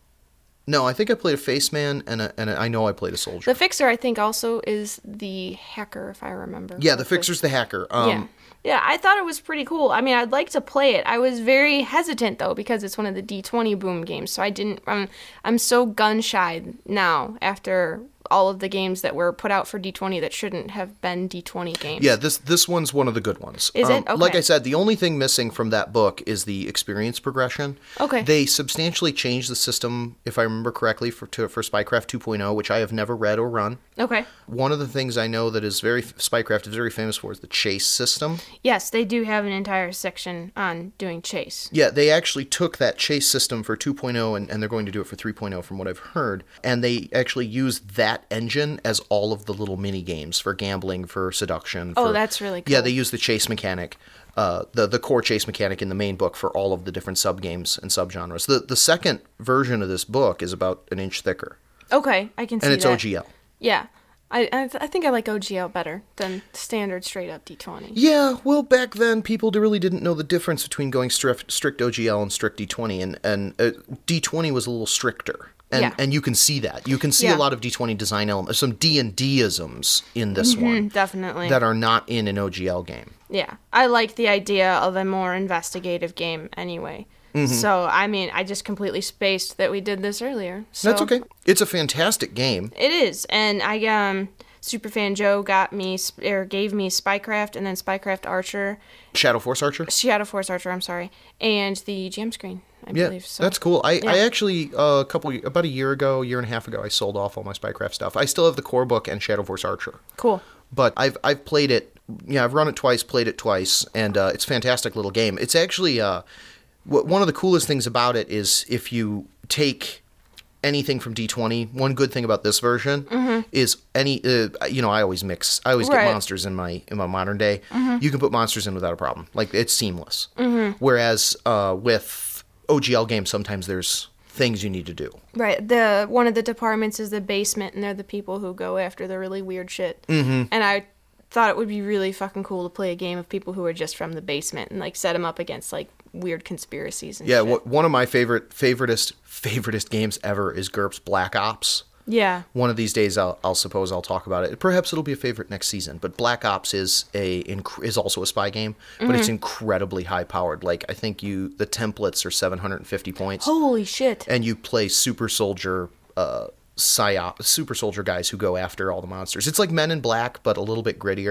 No, I think I played a face man and a, and a, I know I played a soldier. The Fixer, I think, also is the hacker, if I remember. yeah, the correctly. fixer's the hacker. Um, yeah. Yeah, I thought it was pretty cool. I mean, I'd like to play it. I was very hesitant though because it's one of the D twenty boom games. So I didn't um, I'm so gun shy now after all of the games that were put out for D twenty that shouldn't have been D twenty games. Yeah, this this one's one of the good ones. Is it? Um, Like Okay. I said, the only thing missing from that book is the experience progression. Okay. They substantially changed the system, if I remember correctly, for to, for Spycraft two point oh, which I have never read or run. Okay. One of the things I know that is very Spycraft is very famous for is the chase system. Yes, they do have an entire section on doing chase. Yeah, they actually took that chase system for two point oh and, and they're going to do it for three point oh from what I've heard. And they actually used that engine as all of the little mini games for gambling, for seduction. Oh, for- that's really cool. Yeah, they use the chase mechanic, uh, the the core chase mechanic in the main book for all of the different sub games and subgenres. The the second version of this book is about an inch thicker, Okay, I can see and it's that. O G L. Yeah. I, I, th- I think I like O G L better than standard straight up D twenty. Yeah, well, back then people really didn't know the difference between going strict, strict O G L and strict D twenty, and and uh, D twenty was a little stricter, and Yeah. and you can see that. You can see Yeah. a lot of D twenty design elements, some D and D-isms in this one Definitely. that are not in an O G L game. Yeah, I like the idea of a more investigative game anyway. Mm-hmm. So, I mean, I just completely spaced that we did this earlier. So That's okay. It's a fantastic game. It is, and I um, Superfan Joe got me sp- or gave me Spycraft and then Spycraft Archer, Shadow Force Archer. Shadow Force Archer. I'm sorry, and the jam screen. I Yeah, believe so. that's cool. I, I Yeah. actually uh, a couple about a year ago, year and a half ago, I sold off all my Spycraft stuff. I still have the core book and Shadow Force Archer. Cool. But I've I've played it. Yeah, I've run it twice, played it twice, and uh, it's a fantastic little game. It's actually uh, w- one of the coolest things about it is if you take anything from D twenty. One good thing about this version is any. Uh, you know, I always mix. I always Right. get monsters in my in my modern day. You can put monsters in without a problem. Like it's seamless. Whereas uh, with O G L games, sometimes there's things you need to do. Right. The one of the departments is the basement, and they're the people who go after the really weird shit. Mm-hmm. And I thought it would be really fucking cool to play a game of people who are just from the basement and like set them up against like weird conspiracies and Yeah, shit. w- one of my favorite favoritist favoritist games ever is GURPS Black Ops. Yeah. One of these days, I'll, I'll suppose I'll talk about it. Perhaps it'll be a favorite next season. But Black Ops is a inc- is also a spy game, but it's incredibly high powered. Like I think you the templates are seven hundred fifty points, Holy shit. and you play super soldier, uh, psyop, super soldier guys who go after all the monsters. It's like Men in Black, but a little bit grittier.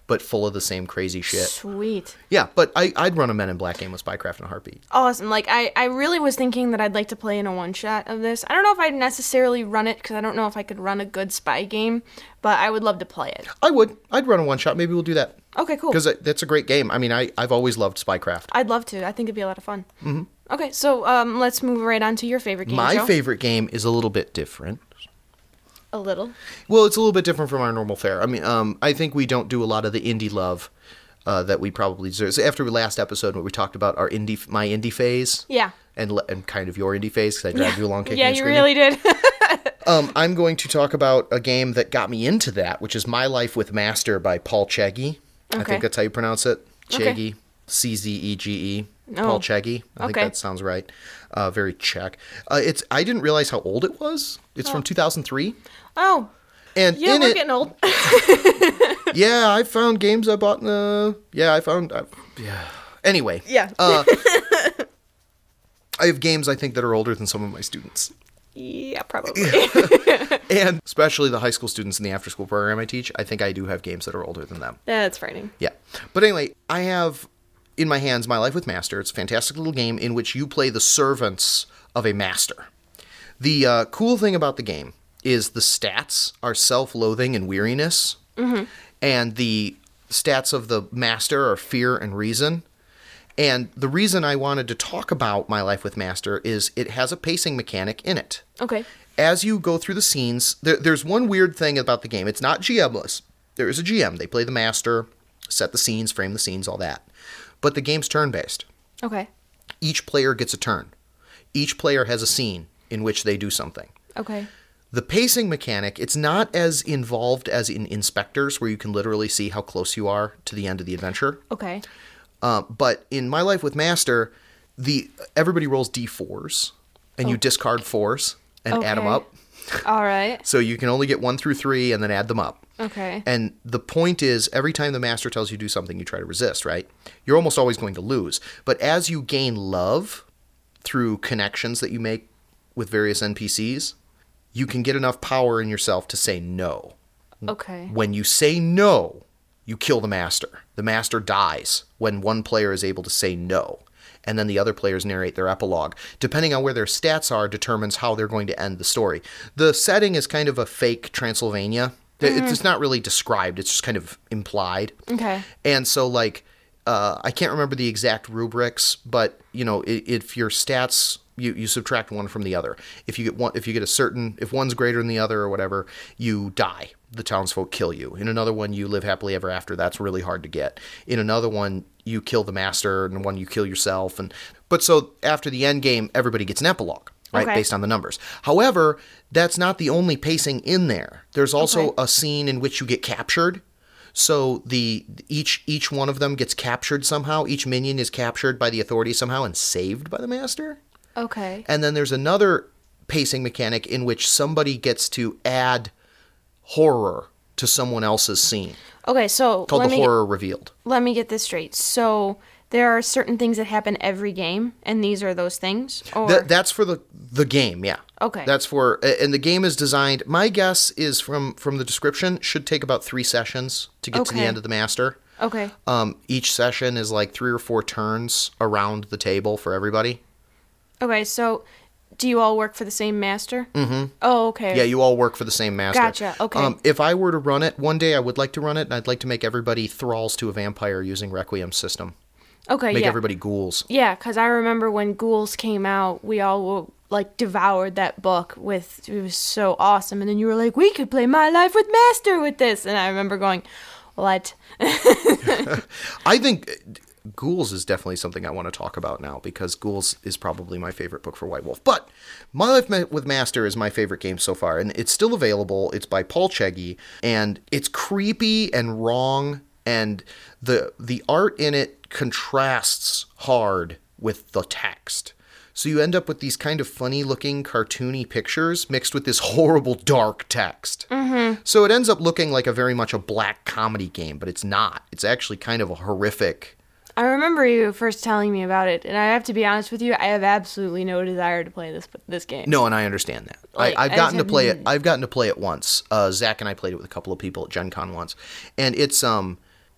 but full of the same crazy shit. Sweet. Yeah, but I, I'd run a Men in Black game with Spycraft in a heartbeat. Awesome. Like, I, I really was thinking that I'd like to play in a one-shot of this. I don't know if I'd necessarily run it, because I don't know if I could run a good spy game, but I would love to play it. I would. I'd run a one-shot. Maybe we'll do that. Okay, cool. Because that's a great game. I mean, I, I've always loved Spycraft. I'd love to. I think it'd be a lot of fun. Mm-hmm. Okay, so um, let's move right on to your favorite game, My Joe. favorite game is a little bit different. A little. Well, it's a little bit different from our normal fare. I mean, um, I think we don't do a lot of the indie love uh, that we probably deserve. So after the last episode, where we talked about our indie, my indie phase, Yeah. and le- and kind of your indie phase, because I dragged you along kicking Yeah, and you screaming. really did. um, I'm going to talk about a game that got me into that, which is My Life with Master by Paul Cheggy. I Okay. think that's how you pronounce it. Okay. Cheggy, C Z E G E. Oh. Paul Cheggy. I think Okay. that sounds right. Uh, very Czech. Uh, it's. I didn't realize how old it was. It's from two thousand three. Oh, And yeah, in we're it, getting old. yeah, I found games I bought in the. Yeah, I found. I, yeah. Anyway. Yeah. Uh, I have games I think that are older than some of my students, Yeah, probably. and especially the high school students in the after school program I teach. I think I do have games that are older than them. That's frightening. Yeah. But anyway, I have in my hands My Life with Master. It's a fantastic little game in which you play the servants of a master. The uh, cool thing about the game is the stats are self-loathing and weariness, mm-hmm. and the stats of the master are fear and reason. And the reason I wanted to talk about My Life with Master is it has a pacing mechanic in it. Okay. As you go through the scenes, there, there's one weird thing about the game. It's not G M-less. There is a G M. They play the master, set the scenes, frame the scenes, all that. But the game's turn-based. Okay. Each player gets a turn. Each player has a scene in which they do something. Okay. The pacing mechanic, it's not as involved as in Inspectors, where you can literally see how close you are to the end of the adventure. Okay. Uh, but in My Life with Master, the everybody rolls D fours, and you discard fours and add them Okay. up. All right. So you can only get one through three and then add them up. Okay. And the point is, every time the master tells you to do something, you try to resist, right? You're almost always going to lose. But as you gain love through connections that you make with various N P Cs, you can get enough power in yourself to say no. Okay. When you say no, you kill the master. The master dies when one player is able to say no. And then the other players narrate their epilogue. Depending on where their stats are, determines how they're going to end the story. The setting is kind of a fake Transylvania. It's just not really described. It's just kind of implied. Okay. And so, like, uh, I can't remember the exact rubrics, but, you know, i- if your stats, you, you subtract one from the other. If you get one, if you get a certain, if one's greater than the other or whatever, you die. The townsfolk kill you. In another one, you live happily ever after. That's really hard to get. In another one, you kill the master, and one you kill yourself. And but so after the end game, everybody gets an epilogue, right, Okay. based on the numbers. However, that's not the only pacing in there. There's also Okay. a scene in which you get captured. So the each each one of them gets captured somehow. Each minion is captured by the authorities somehow and saved by the master. Okay. And then there's another pacing mechanic in which somebody gets to add horror to someone else's scene, Okay, so called let the me horror revealed. let me get this straight. So there are certain things that happen every game, and these are those things? Or That, that's for the the game, yeah. Okay. That's for, and the game is designed. My guess is from from the description should take about three sessions to get to the Okay. end of the master. Okay. Um, each session is like three or four turns around the table for everybody. Okay, so do you all work for the same master? Mm-hmm. Oh, okay. Yeah, you all work for the same master. Gotcha, okay. Um, if I were to run it one day, I would like to run it, and I'd like to make everybody thralls to a vampire using Requiem's system. Okay, Make yeah. everybody ghouls. Yeah, because I remember when Ghouls came out, we all like devoured that book with, it was so awesome. And then you were like, we could play My Life with Master with this. And I remember going, what? I think uh, Ghouls is definitely something I want to talk about now, because Ghouls is probably my favorite book for White Wolf. But My Life Ma- with Master is my favorite game so far, and it's still available. It's by Paul Cheggy, and it's creepy and wrong, and the the art in it contrasts hard with the text. So you end up with these kind of funny-looking, cartoony pictures mixed with this horrible, dark text. Mm-hmm. So it ends up looking like a very much a black comedy game, but it's not. It's actually kind of a horrific... I remember you first telling me about it, and I have to be honest with you, I have absolutely no desire to play this this game. No, and I understand that. Like, I, I've I gotten to just play have- it. I've gotten to play it once. Uh, Zach and I played it with a couple of people at Gen Con once, and it's um,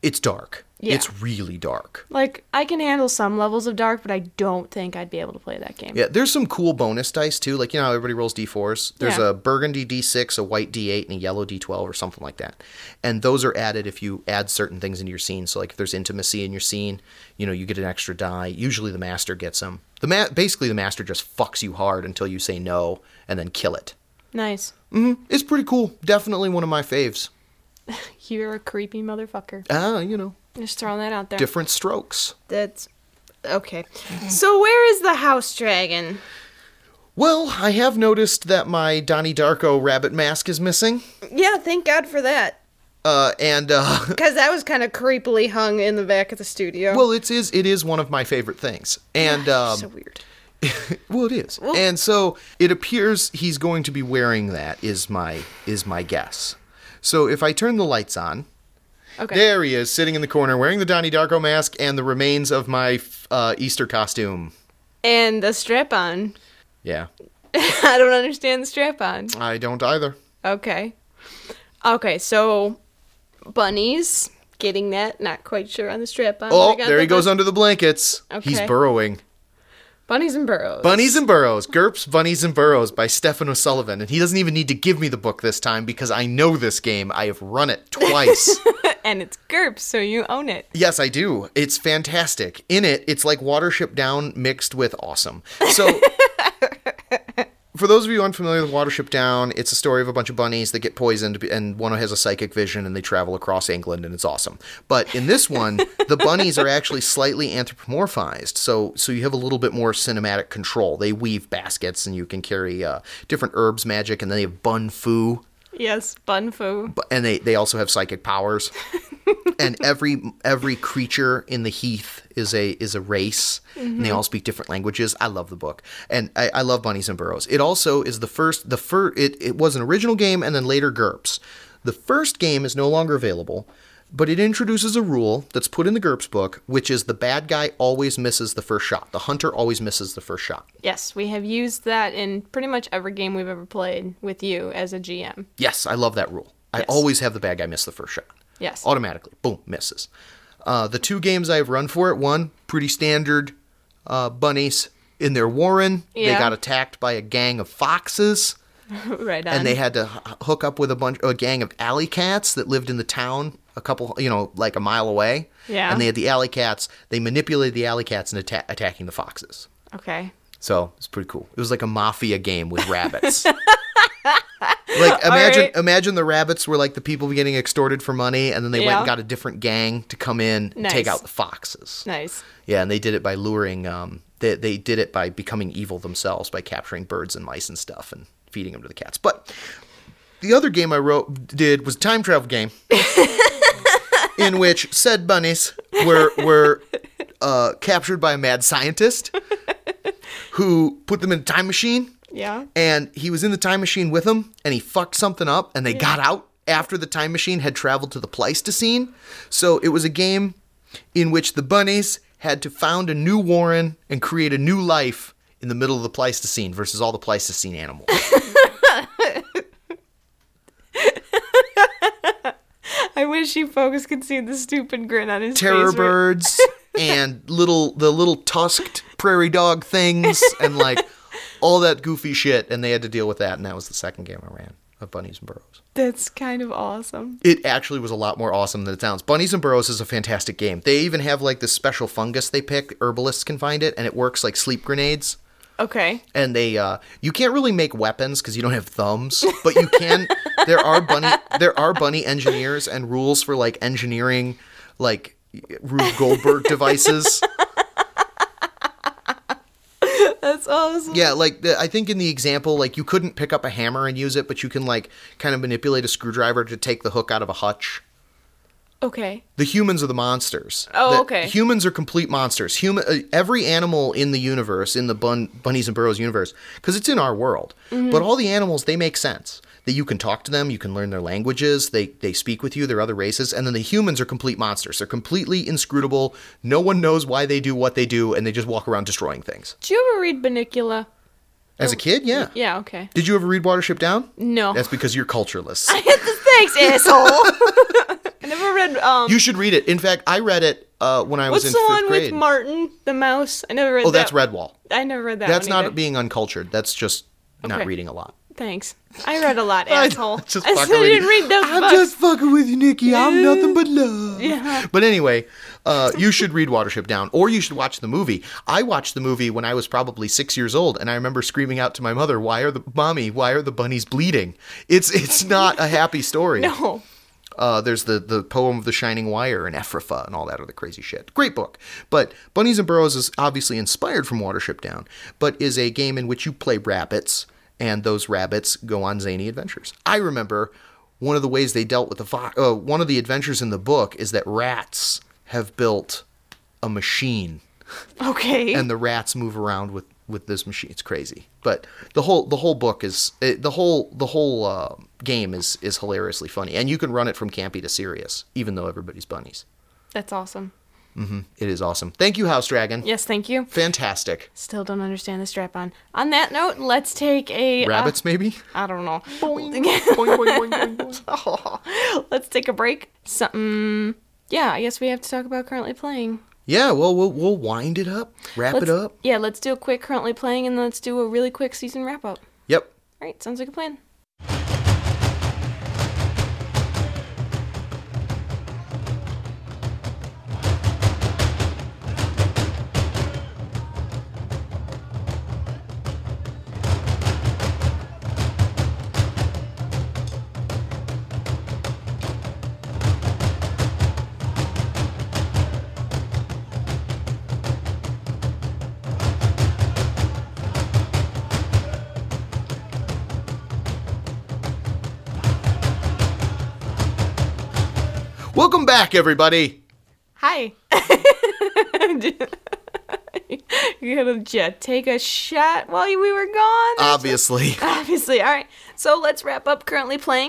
It's dark. Yeah. It's really dark. Like, I can handle some levels of dark, but I don't think I'd be able to play that game. Yeah, there's some cool bonus dice, too. Like, you know how everybody rolls D fours? There's Yeah. a burgundy D six, a white D eight, and a yellow D twelve or something like that. And those are added if you add certain things into your scene. So, like, if there's intimacy in your scene, you know, you get an extra die. Usually the master gets them. The ma- Basically, the master just fucks you hard until you say no and then kill it. Nice. Mm-hmm. It's pretty cool. Definitely one of my faves. You're a creepy motherfucker. Ah, you know, Just throwing that out there. different strokes. That's... Okay. So where is the house dragon? Well, I have noticed that my Donnie Darko rabbit mask is missing. Yeah, thank God for that. Uh, and, uh... Because that was kind of creepily hung in the back of the studio. Well, it is, it is one of my favorite things. And, um... so weird. well, it is. And so it appears he's going to be wearing that, is my is my guess. So if I turn the lights on, Okay. there he is, sitting in the corner, wearing the Donnie Darko mask and the remains of my uh, Easter costume. And the strap-on. Yeah. I don't understand the strap-on. I don't either. Okay. Okay, so bunnies, getting that, not quite sure on the strap-on. Oh, I got there the he goes bus- under the blankets. He's Okay. burrowing. Bunnies and burrows. Bunnies and Burrows. GURPS, Bunnies and Burrows by Stefan O'Sullivan. And he doesn't even need to give me the book this time because I know this game. I have run it twice. And it's GURPS, so you own it. Yes, I do. It's fantastic. In it, it's like Watership Down mixed with awesome. So, for those of you unfamiliar with Watership Down, it's a story of a bunch of bunnies that get poisoned, and one has a psychic vision, and they travel across England, and it's awesome. But in this one, the bunnies are actually slightly anthropomorphized, so so you have a little bit more cinematic control. They weave baskets, and you can carry uh, different herbs, magic, and then they have bun fu. Yes, bun fu. But- and they, they also have psychic powers. And every every creature in the heath is a is a race, and they all speak different languages. I love the book, and I, I love Bunnies and Burrows. It also is the first the fir- it it was an original game, and then later GURPS. The first game is no longer available, but it introduces a rule that's put in the GURPS book, which is the bad guy always misses the first shot. The hunter always misses the first shot. Yes, we have used that in pretty much every game we've ever played with you as a G M. Yes, I love that rule. I Yes. always have the bad guy miss the first shot. Yes. Automatically. Boom, misses. Uh, the two games I've run for it, one, pretty standard uh, bunnies in their warren. They Yeah. got attacked by a gang of foxes, Right on. and they had to h- hook up with a bunch, a gang of alley cats that lived in the town a couple, you know, like a mile away. Yeah. And they had the alley cats. They manipulated the alley cats into atta- attacking the foxes. Okay. So it's pretty cool. It was like a mafia game with rabbits. Like imagine right. imagine the rabbits were like the people getting extorted for money, and then they went Yeah. and got a different gang to come in and take Nice. out the foxes. Nice. Yeah, and they did it by luring. Um, they they did it by becoming evil themselves by capturing birds and mice and stuff and feeding them to the cats. But the other game I wrote did was a time travel game in which said bunnies were were uh, captured by a mad scientist who put them in a time machine. Yeah. And he was in the time machine with them, and he fucked something up, and they got out after the time machine had traveled to the Pleistocene. So it was a game in which the bunnies had to found a new warren and create a new life in the middle of the Pleistocene versus all the Pleistocene animals. I wish you folks could see the stupid grin on his Terror face. right- birds and little the little tusked prairie dog things and like all that goofy shit, and they had to deal with that, and that was the second game I ran of Bunnies and Burrows. That's kind of awesome. It actually was a lot more awesome than it sounds. Bunnies and Burrows is a fantastic game. They even have like this special fungus they pick. Herbalists can find it, and it works like sleep grenades. Okay. And they, uh, you can't really make weapons because you don't have thumbs, but you can. there are bunny, there are bunny engineers and rules for like engineering, like Rube Goldberg devices. That's awesome. Yeah, like the, I think in the example, like you couldn't pick up a hammer and use it, but you can like kind of manipulate a screwdriver to take the hook out of a hutch. Okay. The humans are the monsters. Oh, The okay. Humans are complete monsters. Human, uh, every animal in the universe, in the bun, Bunnies and Burrows universe, because it's in our world. Mm-hmm. But all the animals, they make sense. That you can talk to them, you can learn their languages, they they speak with you, they're other races, and then the humans are complete monsters. They're completely inscrutable. No one knows why they do what they do, and they just walk around destroying things. Did you ever read Bunnicula? As a kid, yeah. Yeah, okay. Did you ever read Watership Down? No. That's because you're cultureless. Thanks, asshole. I never read um, Um, you should read it. In fact, I read it uh, when I was What's in the fifth one grade. with Martin the mouse? I never read oh, that. that's Redwall. I never read that That's one not either. being uncultured. That's just not Okay. reading a lot. Thanks. I read a lot, I- asshole. just I fucking said I with didn't you. read those I'm books. just fucking with you, Nikki. I'm nothing but love. Yeah. But anyway, uh, you should read Watership Down, or you should watch the movie. I watched the movie when I was probably six years old, and I remember screaming out to my mother, "Why are the mommy? Why are the bunnies bleeding?" It's it's not a happy story. No. Uh, there's the, the poem of the Shining Wire and Ephrafa and all that other crazy shit. Great book. But Bunnies and Burrows is obviously inspired from Watership Down, but is a game in which you play rabbits, and those rabbits go on zany adventures. I remember one of the ways they dealt with the fox. Uh, one of the adventures in the book is that rats have built a machine, Okay. and the rats move around with, with this machine. It's crazy. But the whole the whole book is it, the whole the whole uh, game is is hilariously funny, and you can run it from campy to serious, even though everybody's bunnies. That's awesome. It is awesome. Thank you, House Dragon. Yes, thank you. Fantastic. Still don't understand the strap on. On that note, let's take a... uh, Rabbits, maybe? I don't know. Boing, boing, boing, boing, boing, boing. Oh, let's take a break. Something... Yeah, I guess we have to talk about currently playing. Yeah, well, we'll we'll wind it up, wrap Let's, it up. Yeah, let's do a quick currently playing, and let's do a really quick season wrap-up. Yep. All right, sounds like a plan. Welcome back, everybody. Hi. You gotta jet, take a shot while we were gone. Obviously. Obviously. All right. So let's wrap up currently playing.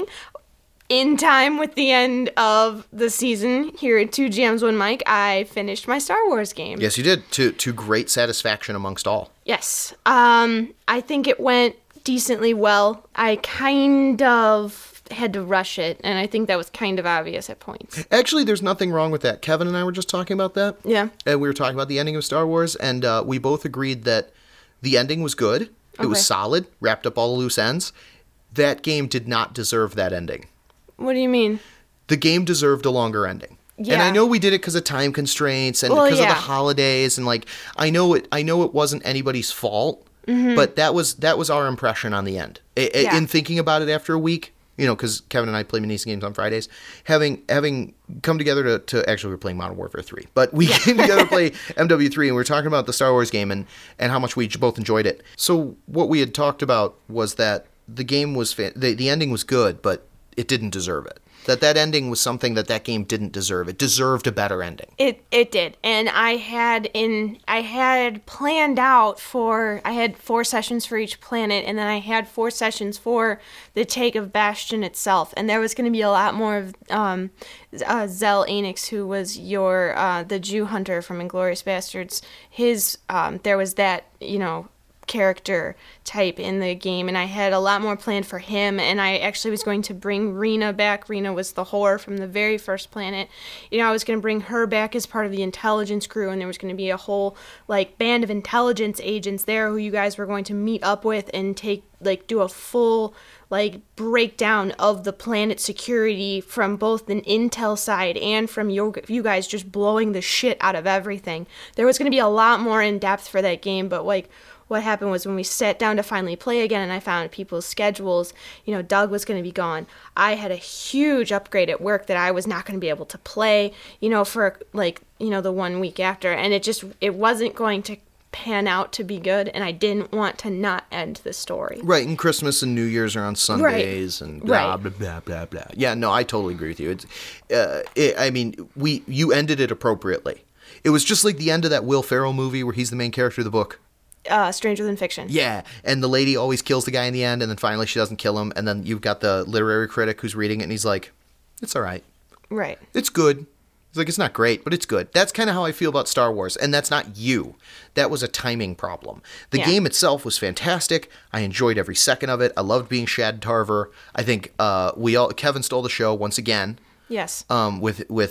In time with the end of the season here at Two Jams One Mic, I finished my Star Wars game. Yes, you did. To to great satisfaction amongst all. Yes. Um, I think it went decently well. I kind of had to rush it, and I think that was kind of obvious at points. Actually, there's nothing wrong with that. Kevin and I were just talking about that. Yeah. And we were talking about the ending of Star Wars, and uh, we both agreed that the ending was good. It was Okay. solid, wrapped up all the loose ends. That game did not deserve that ending. What do you mean? The game deserved a longer ending. And I Yeah. know we did it because of time constraints and Well, because of yeah. the holidays, and like I know it. I know it wasn't anybody's fault, Mm-hmm. but that was that was our impression on the end. I- I- Yeah. In thinking about it after a week, you know, because Kevin and I play Manisa games on Fridays, having having come together to, to actually we were playing Modern Warfare three, but we came together to play M W three, and we were talking about the Star Wars game and and how much we both enjoyed it. So what we had talked about was that the game was fa- the the ending was good, but it didn't deserve it. That that ending was something that that game didn't deserve. It deserved a better ending. It it did, and I had in I had planned out for I had four sessions for each planet, and then I had four sessions for the take of Bastion itself, and there was going to be a lot more of um, uh, Zell Anix, who was your uh, the Jew hunter from Inglourious Bastards. His um, there was that you know. character type in the game, and I had a lot more planned for him, and I actually was going to bring Rena back. Rena was the whore from the very first planet. You know, I was going to bring her back as part of the intelligence crew, and there was going to be a whole like band of intelligence agents there who you guys were going to meet up with and take like do a full like breakdown of the planet security from both the intel side and from your, you guys just blowing the shit out of everything. There was going to be a lot more in depth for that game, but like what happened was when we sat down to finally play again and I found people's schedules, you know, Doug was going to be gone. I had a huge upgrade at work that I was not going to be able to play, you know, for like, you know, the one week after. And it just, it wasn't going to pan out to be good. And I didn't want to not end the story. Right, and Christmas and New Year's are on Sundays and blah, Right. blah, blah, blah, blah. Yeah, no, I totally agree with you. It's, uh, it, I mean, we you ended it appropriately. It was just like the end of that Will Ferrell movie where he's the main character of the book. Uh, Stranger Than Fiction. Yeah, and the lady always kills the guy in the end, and then finally she doesn't kill him, and then you've got the literary critic who's reading it, and he's like, it's all right. Right. It's good. He's like, it's not great, but it's good. That's kind of how I feel about Star Wars, and that's not you. That was a timing problem. The Yeah. game itself was fantastic. I enjoyed every second of it. I loved being Shad Tarver. I think uh, we all Kevin stole the show once again. Yes. Um, with with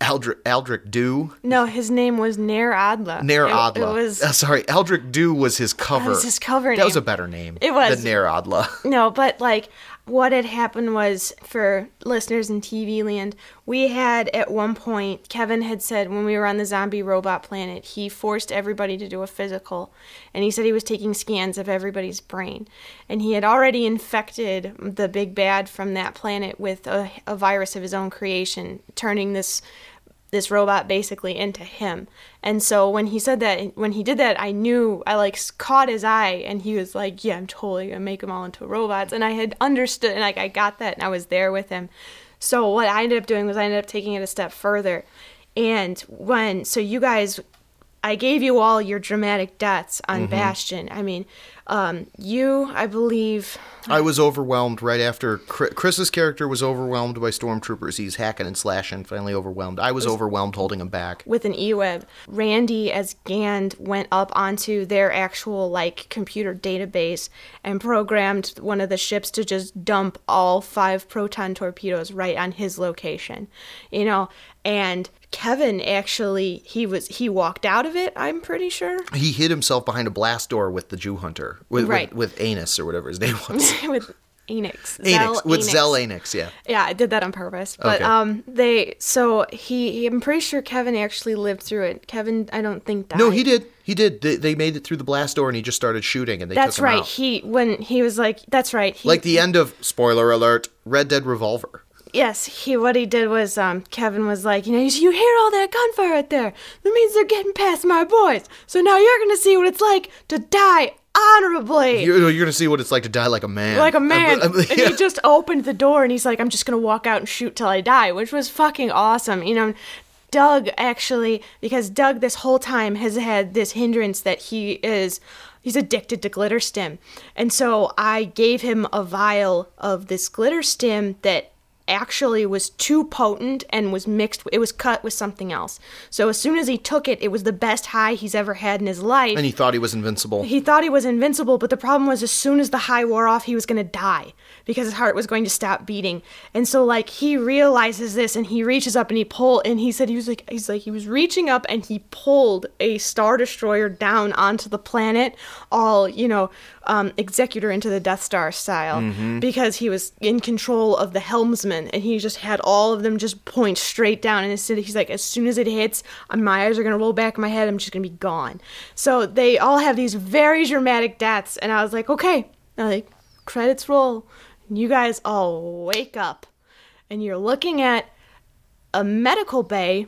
Aldrich, Aldrich Dew. No, his name was Nair Adla. Nair It- Adla. It, was Uh, sorry, Aldrich Dew was his cover. that was his cover name. That was a better name. It was. Than Nair Adla. No, but like what had happened was, for listeners in T V land, we had at one point, Kevin had said when we were on the zombie robot planet, he forced everybody to do a physical, and he said he was taking scans of everybody's brain, and he had already infected the big bad from that planet with a, a virus of his own creation, turning this this robot basically into him. And so when he said that, when he did that, I knew, I like caught his eye, and he was like, yeah, I'm totally gonna make them all into robots. And I had understood, and like I got that, and I was there with him. So what I ended up doing was I ended up taking it a step further. And when, so you guys, I gave you all your dramatic deaths on Mm-hmm. Bastion. I mean, um, you, I believe, I was overwhelmed right after Chri- Chris's character was overwhelmed by stormtroopers. He's hacking and slashing, finally overwhelmed. I was overwhelmed holding him back. with an E-Web. Randy as Gand went up onto their actual like computer database and programmed one of the ships to just dump all five proton torpedoes right on his location. You know, and Kevin actually he was he walked out of it, I'm pretty sure. He hid himself behind a blast door with the Jew hunter, with, Right. with, with Anus or whatever his name was. with Enix. Anix, Zell with Enix. Zell Anix, yeah. Yeah, I did that on purpose. But Okay. um they so he, he I'm pretty sure Kevin actually lived through it. Kevin I don't think died. No, he did. He did. They, they made it through the blast door and he just started shooting and they That's took him right. out. He when he was like that's right. He, Like the end of, spoiler alert, Red Dead Revolver. Yes, he what he did was um Kevin was like, you know, you, you hear all that gunfire out there. That means they're getting past my boys. So now you're gonna see what it's like to die honorably. You're, you're going to see what it's like to die like a man. like a man. Uh, uh, And yeah. he just opened the door and he's like, I'm just gonna walk out and shoot till I die, which was fucking awesome. You know, Doug actually, because Doug this whole time has had this hindrance that he is he's addicted to glitter stim. And so I gave him a vial of this glitter stim that actually was too potent and was mixed it was cut with something else. So as soon as he took it, it was the best high he's ever had in his life. And he thought he was invincible. He thought he was invincible, but the problem was as soon as the high wore off, he was going to die because his heart was going to stop beating. And so like he realizes this and he reaches up and he pull and he said he was like he's like he was reaching up and he pulled a Star Destroyer down onto the planet, all, you know, um, Executor into the Death Star style, because he was in control of the helmsman and he just had all of them just point straight down. And instead he's like, as soon as it hits, my eyes are going to roll back in my head. I'm just going to be gone. So they all have these very dramatic deaths. And I was like, okay, and like credits roll. And you guys all wake up and you're looking at a medical bay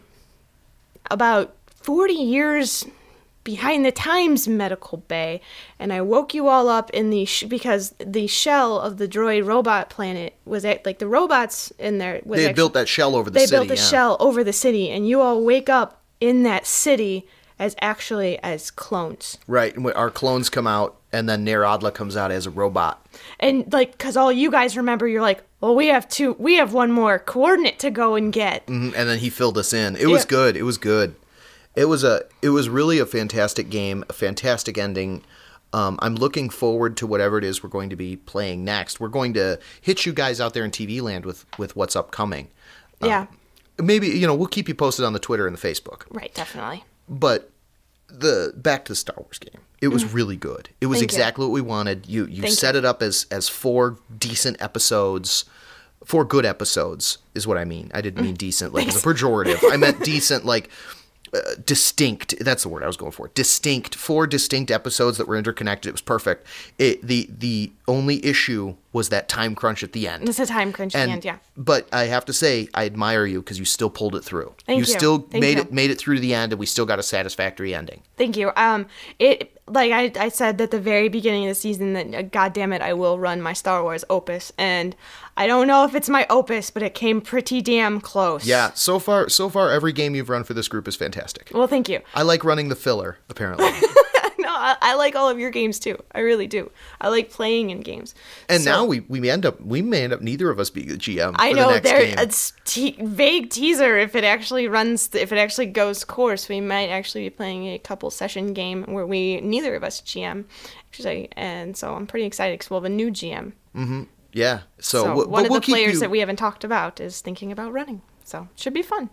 about forty years behind the times medical bay, and I woke you all up in the sh- because the shell of the droid robot planet was at, like the robots in there was They had actually, built that shell over the they city. built a yeah. shell over the city, and you all wake up in that city as actually as clones. Right. And when our clones come out, and then Nair Adla comes out as a robot. And like, because all you guys remember, you're like, well, we have two, we have one more coordinate to go and get. Mhm, And then he filled us in. It was Yeah. good. It was good. It was a. It was really a fantastic game. A fantastic ending. Um, I'm looking forward to whatever it is we're going to be playing next. We're going to hit you guys out there in T V land with with what's upcoming. Yeah, Maybe you know we'll keep you posted on the Twitter and the Facebook. right, definitely. But the back to the Star Wars game. It was really good. It was Mm. Thank you. exactly what we wanted. You you Thank set you. it up as as four decent episodes. Four good episodes is what I mean. I didn't mean decent like as a pejorative. I meant decent like uh, distinct. That's the word I was going for. Distinct. Four distinct episodes that were interconnected. It was perfect. It, the the only issue was that time crunch at the end. It's a time crunch at And, the end, yeah. But I have to say, I admire you because you still pulled it through. Thank you. still Thank made you. it made it through to the end, and we still got a satisfactory ending. Thank you. Um, it like I, I said at the very beginning of the season that uh, God damn it, I will run my Star Wars opus, and I don't know if it's my opus, but it came pretty damn close. Yeah, so far, so far, every game you've run for this group is fantastic. Well, thank you. I like running the filler, apparently. No, I, I like all of your games too. I really do. I like playing in games. And So- now we, we end up we may end up neither of us being the G M I for know the next there game. it's te- vague teaser if it actually runs if it actually goes course, we might actually be playing a couple session game where we neither of us G M actually, and so I'm pretty excited because we'll have a new G M. Yeah, so, So we'll, one but of we'll the keep players you, that we haven't talked about is thinking about running, so should be fun.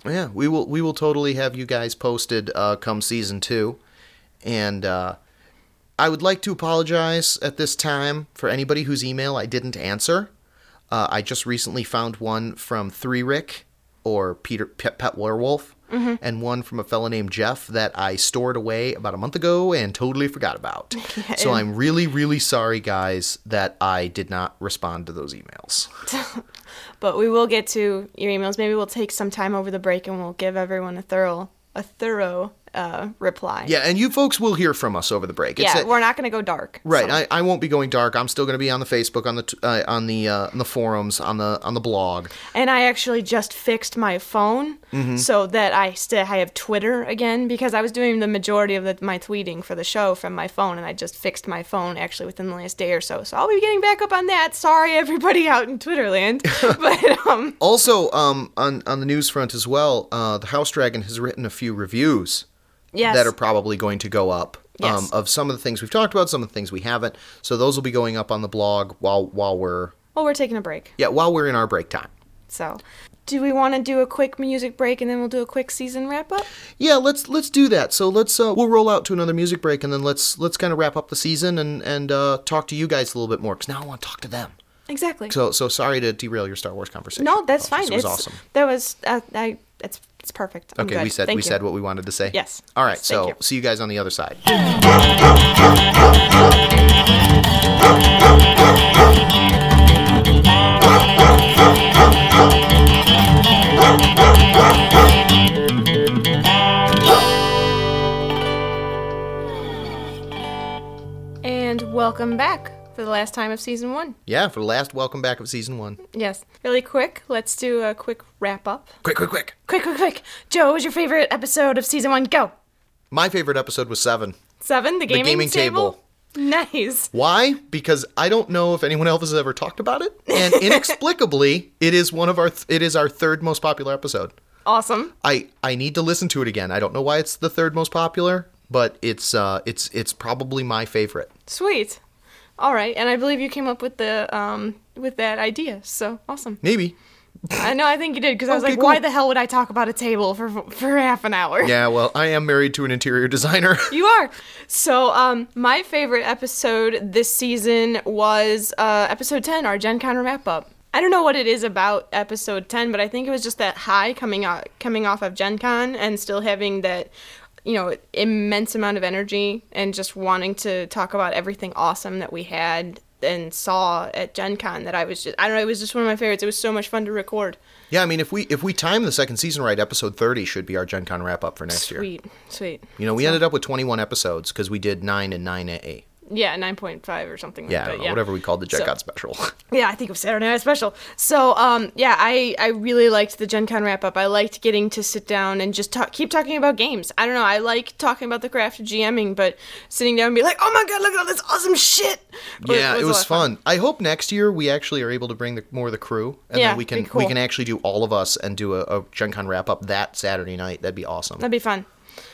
Yeah, we will we will totally have you guys posted uh, come season two. And uh, I would like to apologize at this time for anybody whose email I didn't answer. Uh, I just recently found one from Three Rick, or Peter Pet, Pet Werewolf, mm-hmm. and one from a fellow named Jeff that I stored away about a month ago and totally forgot about. Yeah, so I'm really, really sorry, guys, that I did not respond to those emails. But we will get to your emails. Maybe we'll take some time over the break and we'll give everyone a thorough, a thorough uh, reply. Yeah, and you folks will hear from us over the break. Yeah, it's a, we're not going to go dark. Right, So. I, I won't be going dark. I'm still going to be on the Facebook, on the t- uh, on the uh, on the forums, on the on the blog. And I actually just fixed my phone mm-hmm. so that I still I have Twitter again, because I was doing the majority of the, my tweeting for the show from my phone, and I just fixed my phone actually within the last day or so. So I'll be getting back up on that. Sorry, everybody out in Twitterland. but um, also um, on on the news front as well, uh, the House Dragon has written a few reviews. Yes. That are probably going to go up yes. um, of some of the things we've talked about, some of the things we haven't. So those will be going up on the blog while while we're well, we're taking a break. Yeah, while we're in our break time. So, do we want to do a quick music break and then we'll do a quick season wrap up? Yeah, let's let's do that. So let's uh, we'll roll out to another music break and then let's let's kind of wrap up the season and and uh, talk to you guys a little bit more, because now I want to talk to them. Exactly. So so sorry to derail your Star Wars conversation. No, that's oh, fine. This was it's, awesome. That was uh, I. It's it's perfect. I'm okay, good. we said Thank we you. said what we wanted to say. Yes. All right. Yes, so thank you. see you guys on the other side. And welcome back for the last time of season one. Yeah, for the last welcome back of season one. Yes. Really quick, let's do a quick wrap up. Quick, quick, quick. Quick, quick, quick. Joe, what was your favorite episode of season one? Go. My favorite episode was seven. Seven, the gaming, the gaming table. table. Nice. Why? Because I don't know if anyone else has ever talked about it, and inexplicably, it is one of our th- it is our third most popular episode. Awesome. I I need to listen to it again. I don't know why it's the third most popular, but it's uh it's it's probably my favorite. Sweet. All right, and I believe you came up with the um with that idea. So awesome. Maybe. I know, I think you did, because I was Okay, like, cool. why the hell would I talk about a table for for half an hour? Yeah, well, I am married to an interior designer. You are. So, um, my favorite episode this season was uh, episode ten, our Gen Con wrap up. I don't know what it is about episode ten, but I think it was just that high coming out, coming off of Gen Con and still having that, you know, immense amount of energy and just wanting to talk about everything awesome that we had and saw at Gen Con that I was just, I don't know, it was just one of my favorites. It was so much fun to record. Yeah, I mean, if we if we time the second season right, episode thirty should be our Gen Con wrap up for next sweet, year. Sweet, sweet. You know, we so. ended up with twenty-one episodes because we did nine and nine A. Yeah, nine point five or something yeah, like that. Know, Yeah, whatever we called the Gen so, Con special. Yeah, I think it was Saturday Night Special. So, um, yeah, I, I really liked the Gen Con wrap-up. I liked getting to sit down and just talk, keep talking about games. I don't know, I like talking about the craft of GMing, but sitting down and be like, oh my god, look at all this awesome shit! Was, yeah, was it was fun. fun. I hope next year we actually are able to bring the, more of the crew, and yeah, then we can cool. we can actually do all of us and do a, a Gen Con wrap-up that Saturday night. That'd be awesome. That'd be fun.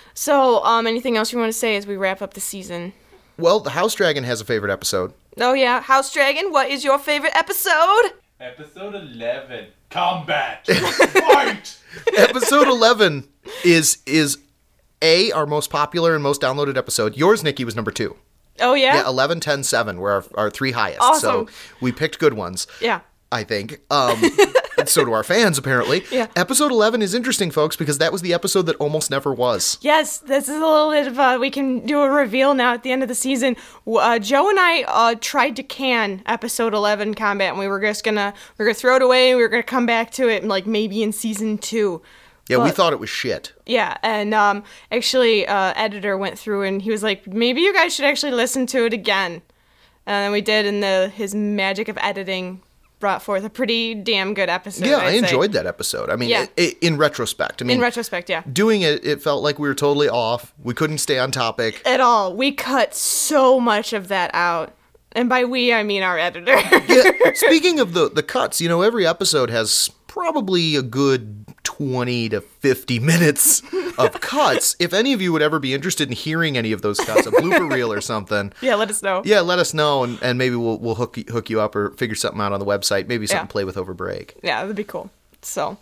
So, um, anything else you want to say as we wrap up the season? Well, the House Dragon has a favorite episode. Oh yeah, House Dragon, what is your favorite episode? Episode eleven. Combat. Fight. Episode eleven is is A, our most popular and most downloaded episode. Yours, Nikki, was number two. Oh yeah? Yeah, eleven, ten, seven were our, our three highest. Awesome. So we picked good ones. Yeah. I think. Um, and so do our fans, apparently. Yeah. Episode eleven is interesting, folks, because that was the episode that almost never was. Yes, this is a little bit of a, we can do a reveal now at the end of the season. Uh, Joe and I uh, tried to can episode eleven Combat, and we were just gonna, we were gonna throw it away, and we were gonna come back to it, like, maybe in season two. Yeah, but, we thought it was shit. Yeah, and um, actually, uh, editor went through, and he was like, maybe you guys should actually listen to it again. And then we did, and the his magic of editing brought forth a pretty damn good episode. Yeah, I'd I enjoyed say. that episode. I mean, Yeah. it, it, in retrospect. I mean, In retrospect, yeah. doing it, it felt like we were totally off. We couldn't stay on topic. At all. We cut so much of that out. And by we, I mean our editor. Yeah, speaking of the, the cuts, you know, every episode has probably a good twenty to fifty minutes of cuts. If any of you would ever be interested in hearing any of those cuts, a blooper reel or something. Yeah, let us know. Yeah, let us know, and, and maybe we'll we'll hook you, hook you up or figure something out on the website. Maybe something Yeah. to play with over break. Yeah, that'd be cool. So,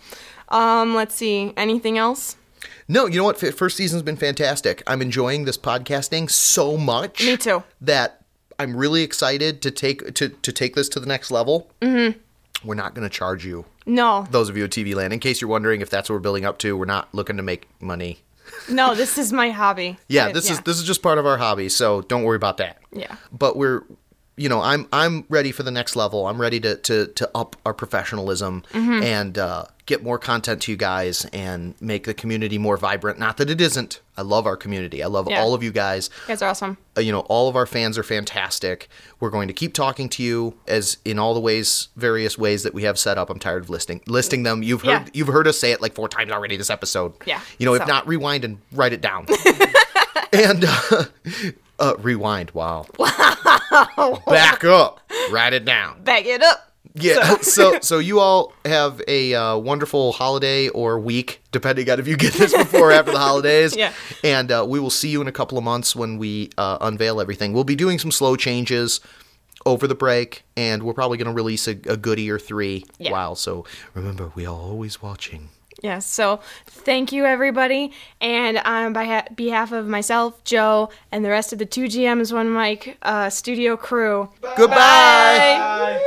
Um, let's see. Anything else? No, you know what? F- First season's been fantastic. I'm enjoying this podcasting so much. Me too. That I'm really excited to take to, to take this to the next level. Mm-hmm. We're not going to charge you. No. Those of you at T V Land, in case you're wondering if that's what we're building up to, we're not looking to make money. No, this is my hobby. Yeah, I- this is this is just part of our hobby, so don't worry about that. Yeah. But we're, you know, I'm I'm ready for the next level. I'm ready to to, to up our professionalism Mm-hmm. and uh, get more content to you guys and make the community more vibrant. Not that it isn't. I love our community. I love Yeah. all of you guys. You guys are awesome. Uh, you know, all of our fans are fantastic. We're going to keep talking to you as in all the ways, various ways that we have set up. I'm tired of listing listing them. You've heard Yeah. you've heard us say it like four times already this episode. Yeah, You know, if so. not, rewind and write it down. and uh, uh, rewind. Wow. Wow. Back up. Write it down. Back it up. Yeah. So so you all have a uh, wonderful holiday or week, depending on if you get this before or after the holidays. Yeah. And uh, we will see you in a couple of months when we uh, unveil everything. We'll be doing some slow changes over the break, and we're probably going to release a, a goodie or three Yeah. while. So remember, we are always watching. Yes, so thank you, everybody. And on beha- behalf of myself, Joe, and the rest of the two G Ms, one Mike uh, studio crew, Goodbye. Bye.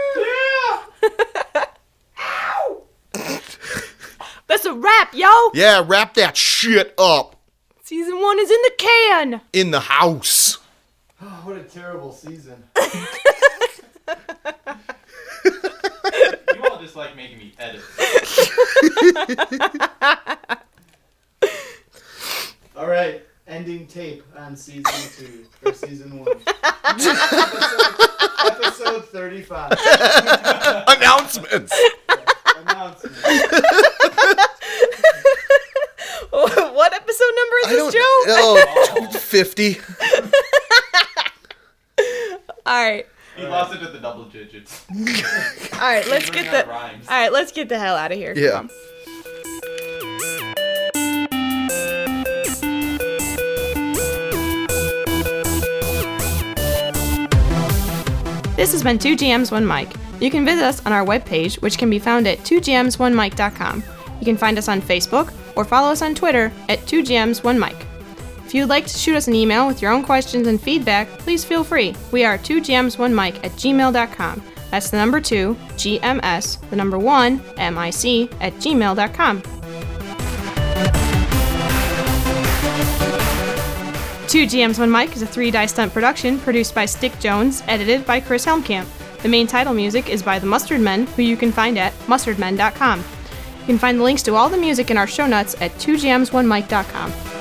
that's a wrap, yo! Yeah, wrap that shit up Season one is in the can! in the house. Oh, what a terrible season. You all just like making me edit. All right, ending tape on season two or season one. episode, episode thirty-five. Announcements. Announcement. What episode number is I this, don't. Joe? Oh, fifty. Alright, He lost it at the double digits. alright, let's Running get out of the... rhymes. Alright, let's get the hell out of here. Yeah. This has been two G Ms, one Mic. You can visit us on our webpage, which can be found at two G Ms one mic dot com. You can find us on Facebook or follow us on Twitter at two G Ms one mic. If you'd like to shoot us an email with your own questions and feedback, please feel free. We are two G Ms one mic at gmail dot com. That's the number two, G M S, the number one, M I C, at gmail dot com. two G Ms one Mic is a three-die stunt production produced by Stick Jones, edited by Chris Helmkamp. The main title music is by the Mustard Men, who you can find at mustard men dot com. You can find the links to all the music in our show notes at two G Ms one mic dot com.